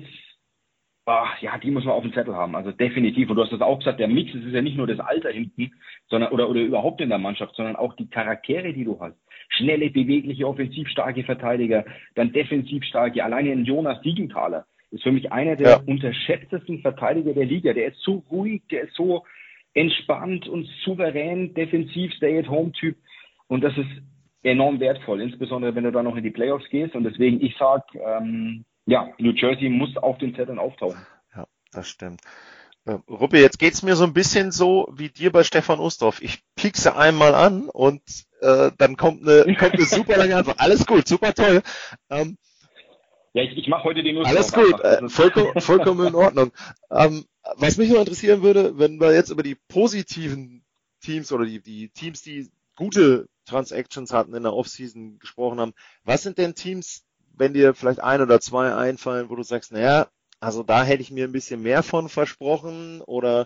Ach, ja, die muss man auf dem Zettel haben, also definitiv. Und du hast das auch gesagt, der Mix, es ist ja nicht nur das Alter hinten, sondern oder oder überhaupt in der Mannschaft, sondern auch die Charaktere, die du hast. Schnelle, bewegliche, offensivstarke Verteidiger, dann defensivstarke. Alleine ein Jonas Siegenthaler ist für mich einer der ja. unterschätztesten Verteidiger der Liga. Der ist so ruhig, der ist so entspannt und souverän, defensiv, Stay-at-Home-Typ. Und das ist enorm wertvoll, insbesondere wenn du dann noch in die Playoffs gehst. Und deswegen, ich sag, ähm, ja, New Jersey muss auf den Zetteln auftauchen. Ja, das stimmt. Äh, Ruppi, jetzt geht's mir so ein bisschen so wie dir bei Stefan Ustorf. Ich piekse einmal an und äh, dann kommt eine, kommt eine super lange Antwort. Alles gut, super toll. Ähm, ja, ich, ich mache heute den Ustorf. Alles gut, äh, vollkommen, vollkommen in Ordnung. Ähm, was mich noch interessieren würde, wenn wir jetzt über die positiven Teams oder die, die Teams, die gute Transactions hatten in der Offseason gesprochen haben, was sind denn Teams, wenn dir vielleicht ein oder zwei einfallen, wo du sagst, naja, also da hätte ich mir ein bisschen mehr von versprochen oder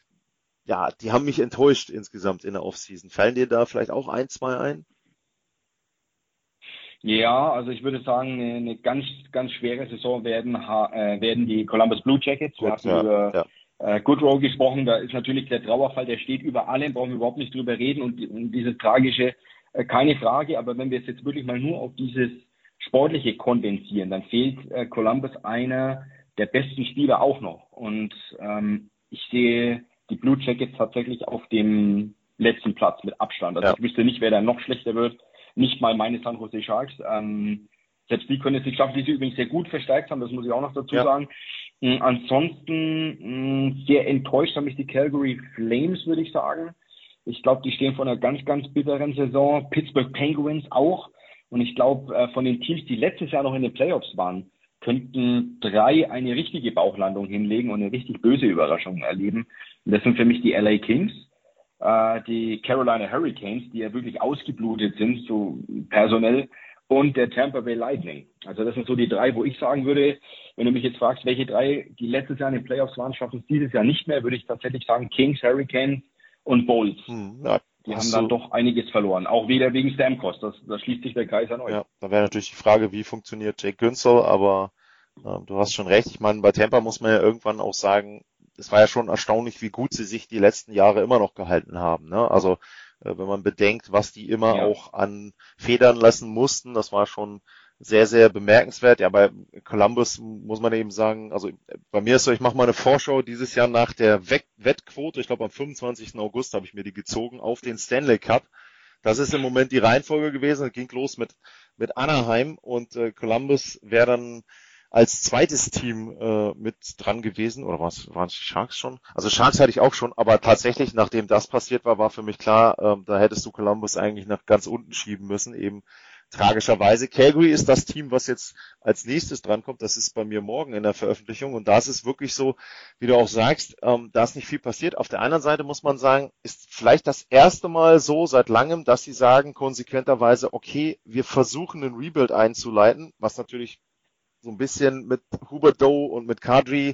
ja, die haben mich enttäuscht insgesamt in der Offseason. Fallen dir da vielleicht auch ein, zwei ein? Ja, also ich würde sagen, eine ganz, ganz schwere Saison werden, äh, werden die Columbus Blue Jackets. Wir hatten ja, über ja. äh, Goodrow gesprochen, da ist natürlich der Trauerfall, der steht über allem, brauchen wir überhaupt nicht drüber reden und, und dieses Tragische, äh, keine Frage, aber wenn wir es jetzt wirklich mal nur auf dieses Sportliche kondensieren, dann fehlt äh, Columbus einer der besten Spieler auch noch. Und ähm, ich sehe die Blue Jackets tatsächlich auf dem letzten Platz mit Abstand. Also ja. ich wüsste nicht, wer da noch schlechter wird. Nicht mal meine San Jose Sharks. Ähm, selbst die können es nicht schaffen, die sie übrigens sehr gut verstärkt haben, das muss ich auch noch dazu ja. sagen. Ähm, ansonsten ähm, sehr enttäuscht haben mich die Calgary Flames, würde ich sagen. Ich glaube, die stehen vor einer ganz, ganz bitteren Saison. Pittsburgh Penguins auch. Und ich glaube, von den Teams, die letztes Jahr noch in den Playoffs waren, könnten drei eine richtige Bauchlandung hinlegen und eine richtig böse Überraschung erleben. Und das sind für mich die L A Kings, die Carolina Hurricanes, die ja wirklich ausgeblutet sind, so personell, und der Tampa Bay Lightning. Also das sind so die drei, wo ich sagen würde, wenn du mich jetzt fragst, welche drei, die letztes Jahr in den Playoffs waren, schaffen es dieses Jahr nicht mehr, würde ich tatsächlich sagen Kings, Hurricanes und Bulls. Hm, ja. Die haben dann doch einiges verloren. Auch wieder wegen Stamkos. Das, das schließt sich der Kreis erneut. Ja, da wäre natürlich die Frage, wie funktioniert Jake Günsel, aber äh, du hast schon recht. Ich meine, bei Tampa muss man ja irgendwann auch sagen, es war ja schon erstaunlich, wie gut sie sich die letzten Jahre immer noch gehalten haben. Ne? Also äh, wenn man bedenkt, was die immer ja. auch an Federn lassen mussten, das war schon sehr, sehr bemerkenswert. Ja, bei Columbus muss man eben sagen, also bei mir ist so, ich mache mal eine Vorschau dieses Jahr nach der Wettquote. Ich glaube, am fünfundzwanzigsten August habe ich mir die gezogen auf den Stanley Cup. Das ist im Moment die Reihenfolge gewesen. Es ging los mit mit Anaheim und äh, Columbus wäre dann als zweites Team äh, mit dran gewesen. Oder was waren es Sharks schon? Also Sharks hatte ich auch schon, aber tatsächlich, nachdem das passiert war, war für mich klar, äh, da hättest du Columbus eigentlich nach ganz unten schieben müssen, eben tragischerweise. Calgary ist das Team, was jetzt als nächstes drankommt. Das ist bei mir morgen in der Veröffentlichung. Und da ist es wirklich so, wie du auch sagst, ähm, da ist nicht viel passiert. Auf der anderen Seite muss man sagen, ist vielleicht das erste Mal so seit langem, dass sie sagen konsequenterweise, okay, wir versuchen einen Rebuild einzuleiten, was natürlich so ein bisschen mit Huberdeau und mit Kadri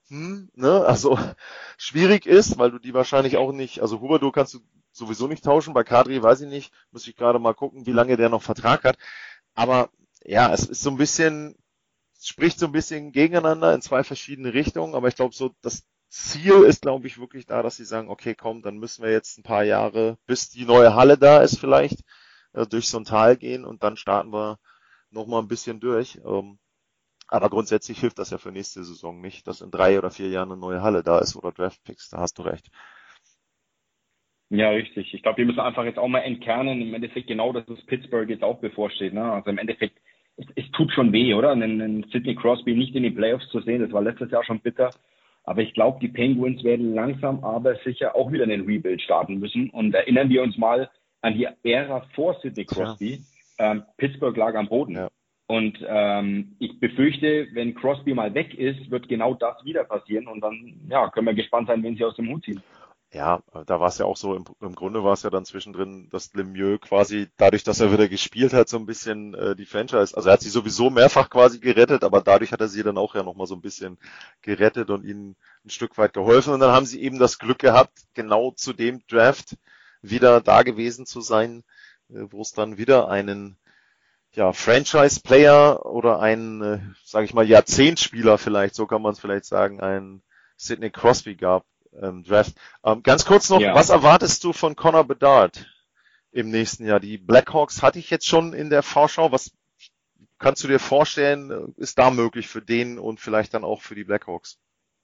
hm, ne, also schwierig ist, weil du die wahrscheinlich auch nicht, also Huberdeau kannst du sowieso nicht tauschen, bei Kadri weiß ich nicht, muss ich gerade mal gucken, wie lange der noch Vertrag hat. Aber ja, es ist so ein bisschen, es spricht so ein bisschen gegeneinander in zwei verschiedene Richtungen, aber ich glaube so, das Ziel ist, glaube ich, wirklich da, dass sie sagen, okay, komm, dann müssen wir jetzt ein paar Jahre, bis die neue Halle da ist vielleicht, äh, durch so ein Tal gehen und dann starten wir nochmal ein bisschen durch. Ähm, aber grundsätzlich hilft das ja für nächste Saison nicht, dass in drei oder vier Jahren eine neue Halle da ist oder Draftpicks, da hast du recht. Ja, richtig. Ich glaube, wir müssen einfach jetzt auch mal entkernen, im Endeffekt genau, dass es Pittsburgh jetzt auch bevorsteht. Ne? Also im Endeffekt, es, es tut schon weh, oder? Einen, einen Sidney Crosby nicht in den Playoffs zu sehen, das war letztes Jahr schon bitter. Aber ich glaube, die Penguins werden langsam aber sicher auch wieder einen Rebuild starten müssen. Und erinnern wir uns mal an die Ära vor Sidney Crosby. Ja. Ähm, Pittsburgh lag am Boden. Ja. Und ähm, ich befürchte, wenn Crosby mal weg ist, wird genau das wieder passieren. Und dann ja, können wir gespannt sein, wen sie aus dem Hut ziehen. Ja, da war es ja auch so, im, im Grunde war es ja dann zwischendrin, dass Lemieux quasi, dadurch, dass er wieder gespielt hat, so ein bisschen äh, die Franchise, also er hat sie sowieso mehrfach quasi gerettet, aber dadurch hat er sie dann auch ja nochmal so ein bisschen gerettet und ihnen ein Stück weit geholfen. Und dann haben sie eben das Glück gehabt, genau zu dem Draft wieder da gewesen zu sein, äh, wo es dann wieder einen ja, Franchise-Player oder einen, äh, sage ich mal, Jahrzehntspieler vielleicht, so kann man es vielleicht sagen, einen Sidney Crosby gab. Ähm, Draft. Ähm, ganz kurz noch, ja. Was erwartest du von Connor Bedard im nächsten Jahr? Die Blackhawks hatte ich jetzt schon in der Vorschau. Was kannst du dir vorstellen, ist da möglich für den und vielleicht dann auch für die Blackhawks?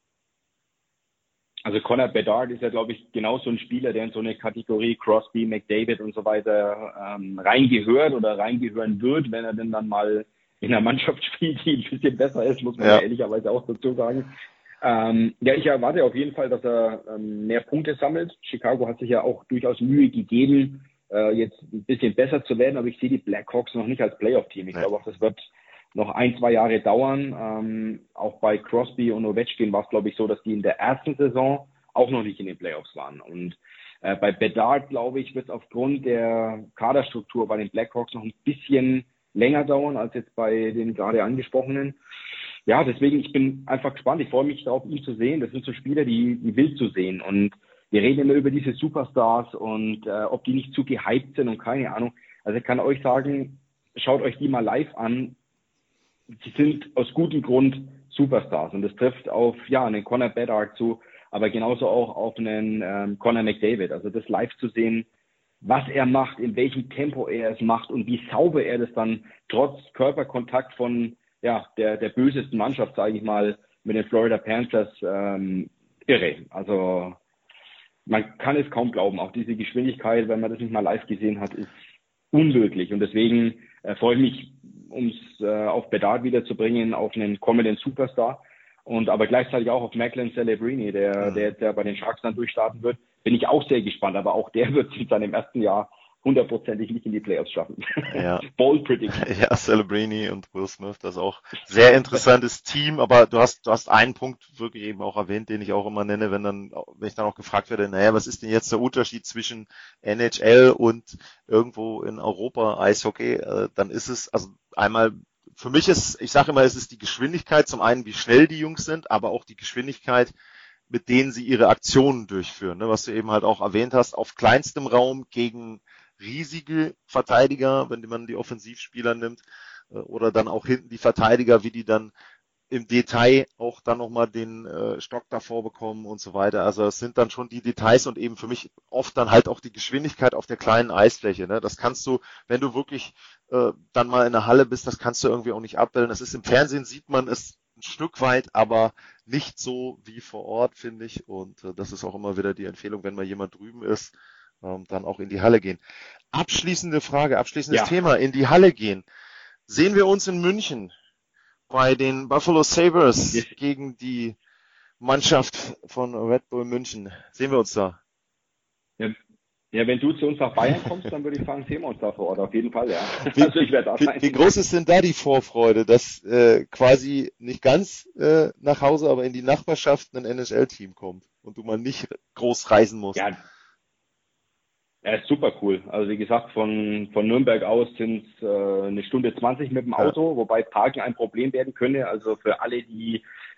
Also Connor Bedard ist ja, glaube ich, genauso ein Spieler, der in so eine Kategorie Crosby, McDavid und so weiter ähm, reingehört oder reingehören wird, wenn er denn dann mal in einer Mannschaft spielt, die ein bisschen besser ist, muss man ja, ja ehrlicherweise auch dazu sagen. Ähm, ja, ich erwarte auf jeden Fall, dass er ähm, mehr Punkte sammelt. Chicago hat sich ja auch durchaus Mühe gegeben, äh, jetzt ein bisschen besser zu werden, aber ich sehe die Blackhawks noch nicht als Playoff-Team. Ich ja. glaube auch, das wird noch ein, zwei Jahre dauern. Ähm, auch bei Crosby und Ovechkin war es, glaube ich, so, dass die in der ersten Saison auch noch nicht in den Playoffs waren. Und äh, bei Bedard, glaube ich, wird es aufgrund der Kaderstruktur bei den Blackhawks noch ein bisschen länger dauern als jetzt bei den gerade angesprochenen. Ja, deswegen, ich bin einfach gespannt. Ich freue mich darauf, ihn zu sehen. Das sind so Spieler, die, die wild zu sehen. Und wir reden immer über diese Superstars und äh, ob die nicht zu gehypt sind und keine Ahnung. Also ich kann euch sagen, schaut euch die mal live an. Sie sind aus gutem Grund Superstars. Und das trifft auf, ja, einen Connor Bedard zu, aber genauso auch auf einen ähm, Connor McDavid. Also das live zu sehen, was er macht, in welchem Tempo er es macht und wie sauber er das dann trotz Körperkontakt von ja, der, der bösesten Mannschaft, sage ich mal, mit den Florida Panthers, ähm, irre. Also man kann es kaum glauben. Auch diese Geschwindigkeit, wenn man das nicht mal live gesehen hat, ist unmöglich. Und deswegen äh, freue ich mich, um es äh, auf Bedard wiederzubringen, auf einen kommenden Superstar. Und aber gleichzeitig auch auf Macklin Celebrini, der, der jetzt ja bei den Sharks dann durchstarten wird. Bin ich auch sehr gespannt. Aber auch der wird in seinem ersten Jahr hundertprozentig nicht in die Playoffs schaffen. Ja. Bold Prediction. Ja, Celebrini und Will Smith, das ist auch sehr interessantes Team, aber du hast, du hast einen Punkt wirklich eben auch erwähnt, den ich auch immer nenne, wenn dann, wenn ich dann auch gefragt werde, naja, was ist denn jetzt der Unterschied zwischen N H L und irgendwo in Europa Eishockey, äh, dann ist es, also einmal, für mich ist, ich sage immer, es ist die Geschwindigkeit, zum einen, wie schnell die Jungs sind, aber auch die Geschwindigkeit, mit denen sie ihre Aktionen durchführen, ne, was du eben halt auch erwähnt hast, auf kleinstem Raum gegen riesige Verteidiger, wenn man die Offensivspieler nimmt, oder dann auch hinten die Verteidiger, wie die dann im Detail auch dann nochmal den äh, Stock davor bekommen und so weiter. Also es sind dann schon die Details und eben für mich oft dann halt auch die Geschwindigkeit auf der kleinen Eisfläche. Ne? Das kannst du, wenn du wirklich äh, dann mal in der Halle bist, das kannst du irgendwie auch nicht abbilden. Das ist im Fernsehen, sieht man es ein Stück weit, aber nicht so wie vor Ort, finde ich. Und äh, das ist auch immer wieder die Empfehlung, wenn mal jemand drüben ist, dann auch in die Halle gehen. Abschließende Frage, abschließendes ja. Thema, in die Halle gehen. Sehen wir uns in München bei den Buffalo Sabres yes. gegen die Mannschaft von Red Bull München? Sehen wir uns da? Ja, ja wenn du zu uns nach Bayern kommst, dann würde ich sagen, sehen wir uns da vor Ort, auf jeden Fall, ja. Wie, also ich werde da sein. Wie, wie groß ist denn da die Vorfreude, dass äh, quasi nicht ganz äh, nach Hause, aber in die Nachbarschaft ein N H L-Team kommt und du mal nicht groß reisen musst? Ja. Ja, ist super cool. Also wie gesagt, von, von Nürnberg aus sind es äh, eine Stunde zwanzig mit dem Auto, ja. wobei Parken ein Problem werden könne. Also für alle, die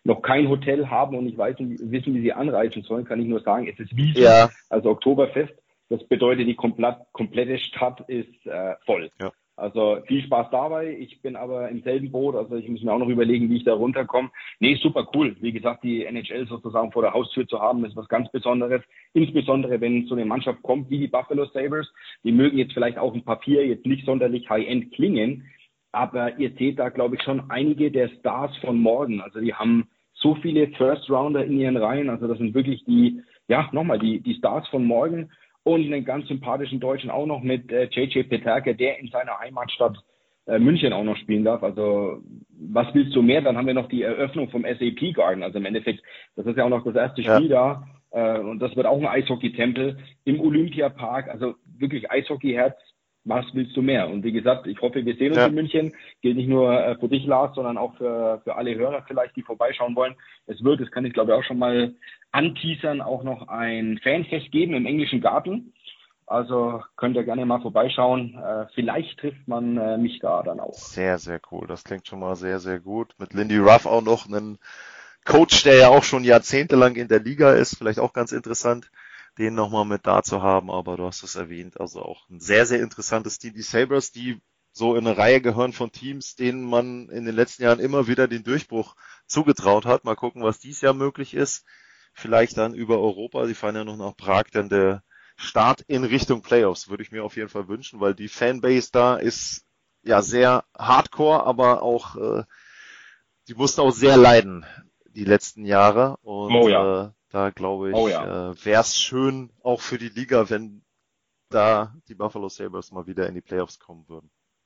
noch kein Hotel haben und nicht wissen, wissen, wie sie anreisen sollen, kann ich nur sagen, es ist Wiesn, Ja. also Oktoberfest. Das bedeutet, die komplett, komplette Stadt ist äh, voll. Ja. Also viel Spaß dabei. Ich bin aber im selben Boot. Also ich muss mir auch noch überlegen, wie ich da runterkomme. Nee, super cool. Wie gesagt, die N H L sozusagen vor der Haustür zu haben, ist was ganz Besonderes. Insbesondere, wenn so eine Mannschaft kommt wie die Buffalo Sabres. Die mögen jetzt vielleicht auf dem Papier jetzt nicht sonderlich High-End klingen. Aber ihr seht da, glaube ich, schon einige der Stars von morgen. Also die haben so viele First-Rounder in ihren Reihen. Also das sind wirklich die, ja, nochmal, die, die Stars von morgen. Und einen ganz sympathischen Deutschen auch noch mit äh, J J Peterka, der in seiner Heimatstadt äh, München auch noch spielen darf. Also was willst du mehr? Dann haben wir noch die Eröffnung vom S A P Garden. Also im Endeffekt, das ist ja auch noch das erste Spiel Ja. da. Äh, und das wird auch ein Eishockey-Tempel im Olympiapark. Also wirklich Eishockey-Herz. Was willst du mehr? Und wie gesagt, ich hoffe, wir sehen uns Ja. in München. Gilt nicht nur äh, für dich, Lars, sondern auch für, für alle Hörer vielleicht, die vorbeischauen wollen. Es wird, das kann ich glaube ich auch schon mal anteasern, auch noch ein Fanfest geben im englischen Garten. Also könnt ihr gerne mal vorbeischauen. Äh, vielleicht trifft man äh, mich da dann auch. Sehr, sehr cool. Das klingt schon mal sehr, sehr gut. Mit Lindy Ruff auch noch einen Coach, der ja auch schon jahrzehntelang in der Liga ist. Vielleicht auch ganz interessant, den nochmal mit da zu haben. Aber du hast es erwähnt. Also auch ein sehr, sehr interessantes Team. Die Sabres, die so in eine Reihe gehören von Teams, denen man in den letzten Jahren immer wieder den Durchbruch zugetraut hat. Mal gucken, was dies Jahr möglich ist. Vielleicht dann über Europa. Sie fahren ja noch nach Prag, denn der Start in Richtung Playoffs würde ich mir auf jeden Fall wünschen, weil die Fanbase da ist ja sehr hardcore, aber auch äh, die musste auch sehr leiden die letzten Jahre und Oh ja. äh, da glaube ich, Oh ja. äh, wäre es schön auch für die Liga, wenn da die Buffalo Sabres mal wieder in die Playoffs kommen würden.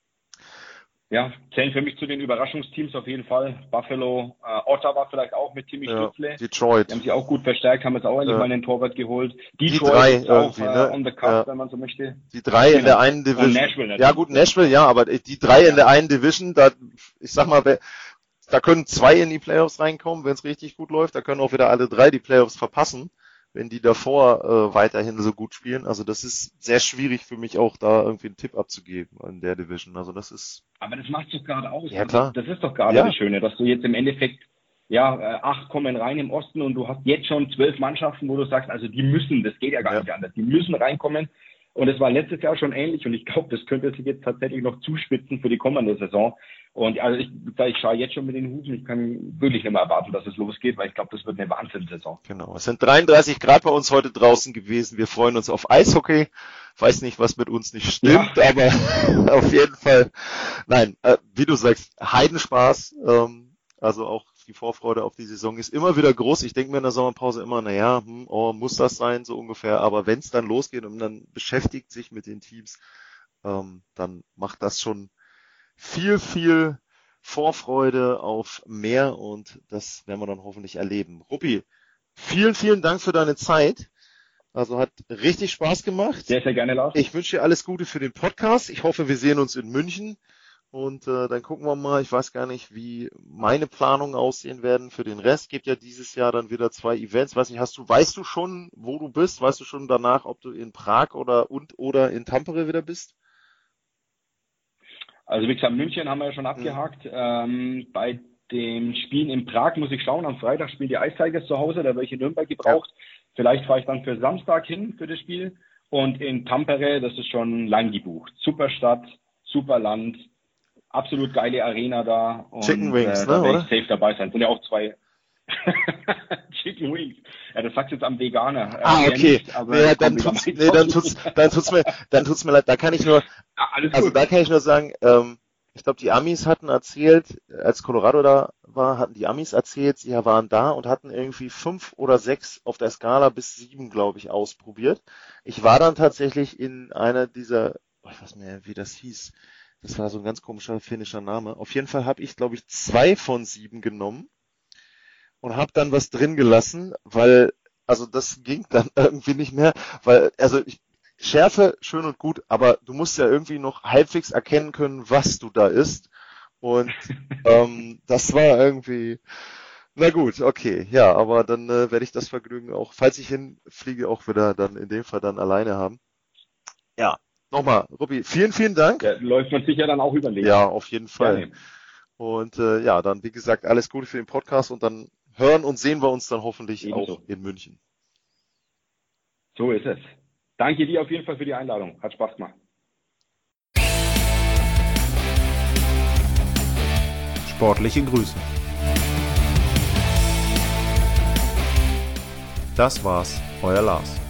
Ja, zählen für mich zu den Überraschungsteams auf jeden Fall. Buffalo, äh, Ottawa vielleicht auch mit Timmy Ja, Stützle. Detroit. Die haben sich auch gut verstärkt, haben jetzt auch endlich Ja. mal einen Torwart geholt. Die Detroit drei ist auch irgendwie, äh, ne? on the cusp, Ja. wenn man so möchte. Die drei in Genau. der einen Und Division. Nashville natürlich. Ja gut, Nashville, ja, aber die drei in der einen Division, da, ich sag mal, wer- da können zwei in die Playoffs reinkommen, wenn es richtig gut läuft. Da können auch wieder alle drei die Playoffs verpassen, wenn die davor äh, weiterhin so gut spielen. Also das ist sehr schwierig für mich auch, da irgendwie einen Tipp abzugeben in der Division. Also das ist, Aber das macht doch gerade aus. Ja, klar. Das ist doch gerade Ja. das Schöne, dass du jetzt im Endeffekt, ja, äh, acht kommen rein im Osten und du hast jetzt schon zwölf Mannschaften, wo du sagst, also die müssen, das geht ja gar Ja. nicht anders, die müssen reinkommen. Und es war letztes Jahr schon ähnlich und ich glaube, das könnte sich jetzt tatsächlich noch zuspitzen für die kommende Saison. Und also ich, ich schaue jetzt schon mit den Hufen, ich kann wirklich nicht mehr erwarten, dass es losgeht, weil ich glaube, das wird eine Wahnsinnssaison. genau. Es sind dreiunddreißig Grad bei uns heute draußen gewesen. Wir freuen uns auf Eishockey. Weiß nicht, was mit uns nicht stimmt, Ja. aber auf jeden Fall, nein, äh, wie du sagst, Heidenspaß. Ähm, also auch die Vorfreude auf die Saison ist immer wieder groß. Ich denke mir in der Sommerpause immer, naja, hm, oh, muss das sein, so ungefähr. Aber wenn es dann losgeht und man beschäftigt sich mit den Teams, ähm, dann macht das schon viel, viel Vorfreude auf mehr und das werden wir dann hoffentlich erleben. Ruppi, vielen, vielen Dank für deine Zeit. Also hat richtig Spaß gemacht. Sehr, sehr gerne, Lars. Ich wünsche dir alles Gute für den Podcast. Ich hoffe, wir sehen uns in München. Und äh, dann gucken wir mal, ich weiß gar nicht, wie meine Planungen aussehen werden für den Rest. Gibt ja dieses Jahr dann wieder zwei Events. Weiß nicht, hast du, weißt du schon, wo du bist? Weißt du schon danach, ob du in Prag oder und oder in Tampere wieder bist? Also wie gesagt, München haben wir ja schon abgehakt. Mhm. Ähm, bei dem Spiel in Prag muss ich schauen. Am Freitag spielen die Ice Tigers zu Hause, da habe ich in Nürnberg gebraucht. Ja. Vielleicht fahre ich dann für Samstag hin für das Spiel. Und in Tampere, das ist schon lang gebucht. Super Stadt, super Land, absolut geile Arena da. Und, Chicken Wings, äh, da ne, werde oder? ich safe dabei sein. Sind ja auch zwei Chicken Wings. Ja, das sagst du jetzt am Veganer. Ah, äh, okay. Nicht, aber nee, dann tut's, nee, dann tut's, dann tut's mir, dann tut's mir leid. Da kann ich nur, ja, alles also gut. da kann ich nur sagen, ähm, ich glaube, die Amis hatten erzählt, als Colorado da war, hatten die Amis erzählt, sie waren da und hatten irgendwie fünf oder sechs auf der Skala bis sieben, glaube ich, ausprobiert. Ich war dann tatsächlich in einer dieser, ich weiß nicht mehr, wie das hieß. Das war so ein ganz komischer finnischer Name. Auf jeden Fall habe ich, glaube ich, zwei von sieben genommen und habe dann was drin gelassen, weil, also das ging dann irgendwie nicht mehr, weil, also ich, Schärfe, schön und gut, aber du musst ja irgendwie noch halbwegs erkennen können, was du da isst. Und ähm, das war irgendwie, na gut, okay, ja, aber dann äh, werde ich das Vergnügen auch, falls ich hinfliege, auch wieder dann in dem Fall dann alleine haben. Ja, nochmal, Ruppi, vielen, vielen Dank. Ja, läuft man sicher dann auch überlegen. Ja, auf jeden Fall. Gerne. Und äh, ja, dann wie gesagt, alles Gute für den Podcast und dann hören und sehen wir uns dann hoffentlich Ebenso. auch in München. So ist es. Danke dir auf jeden Fall für die Einladung. Hat Spaß gemacht. Sportliche Grüße. Das war's, euer Lars.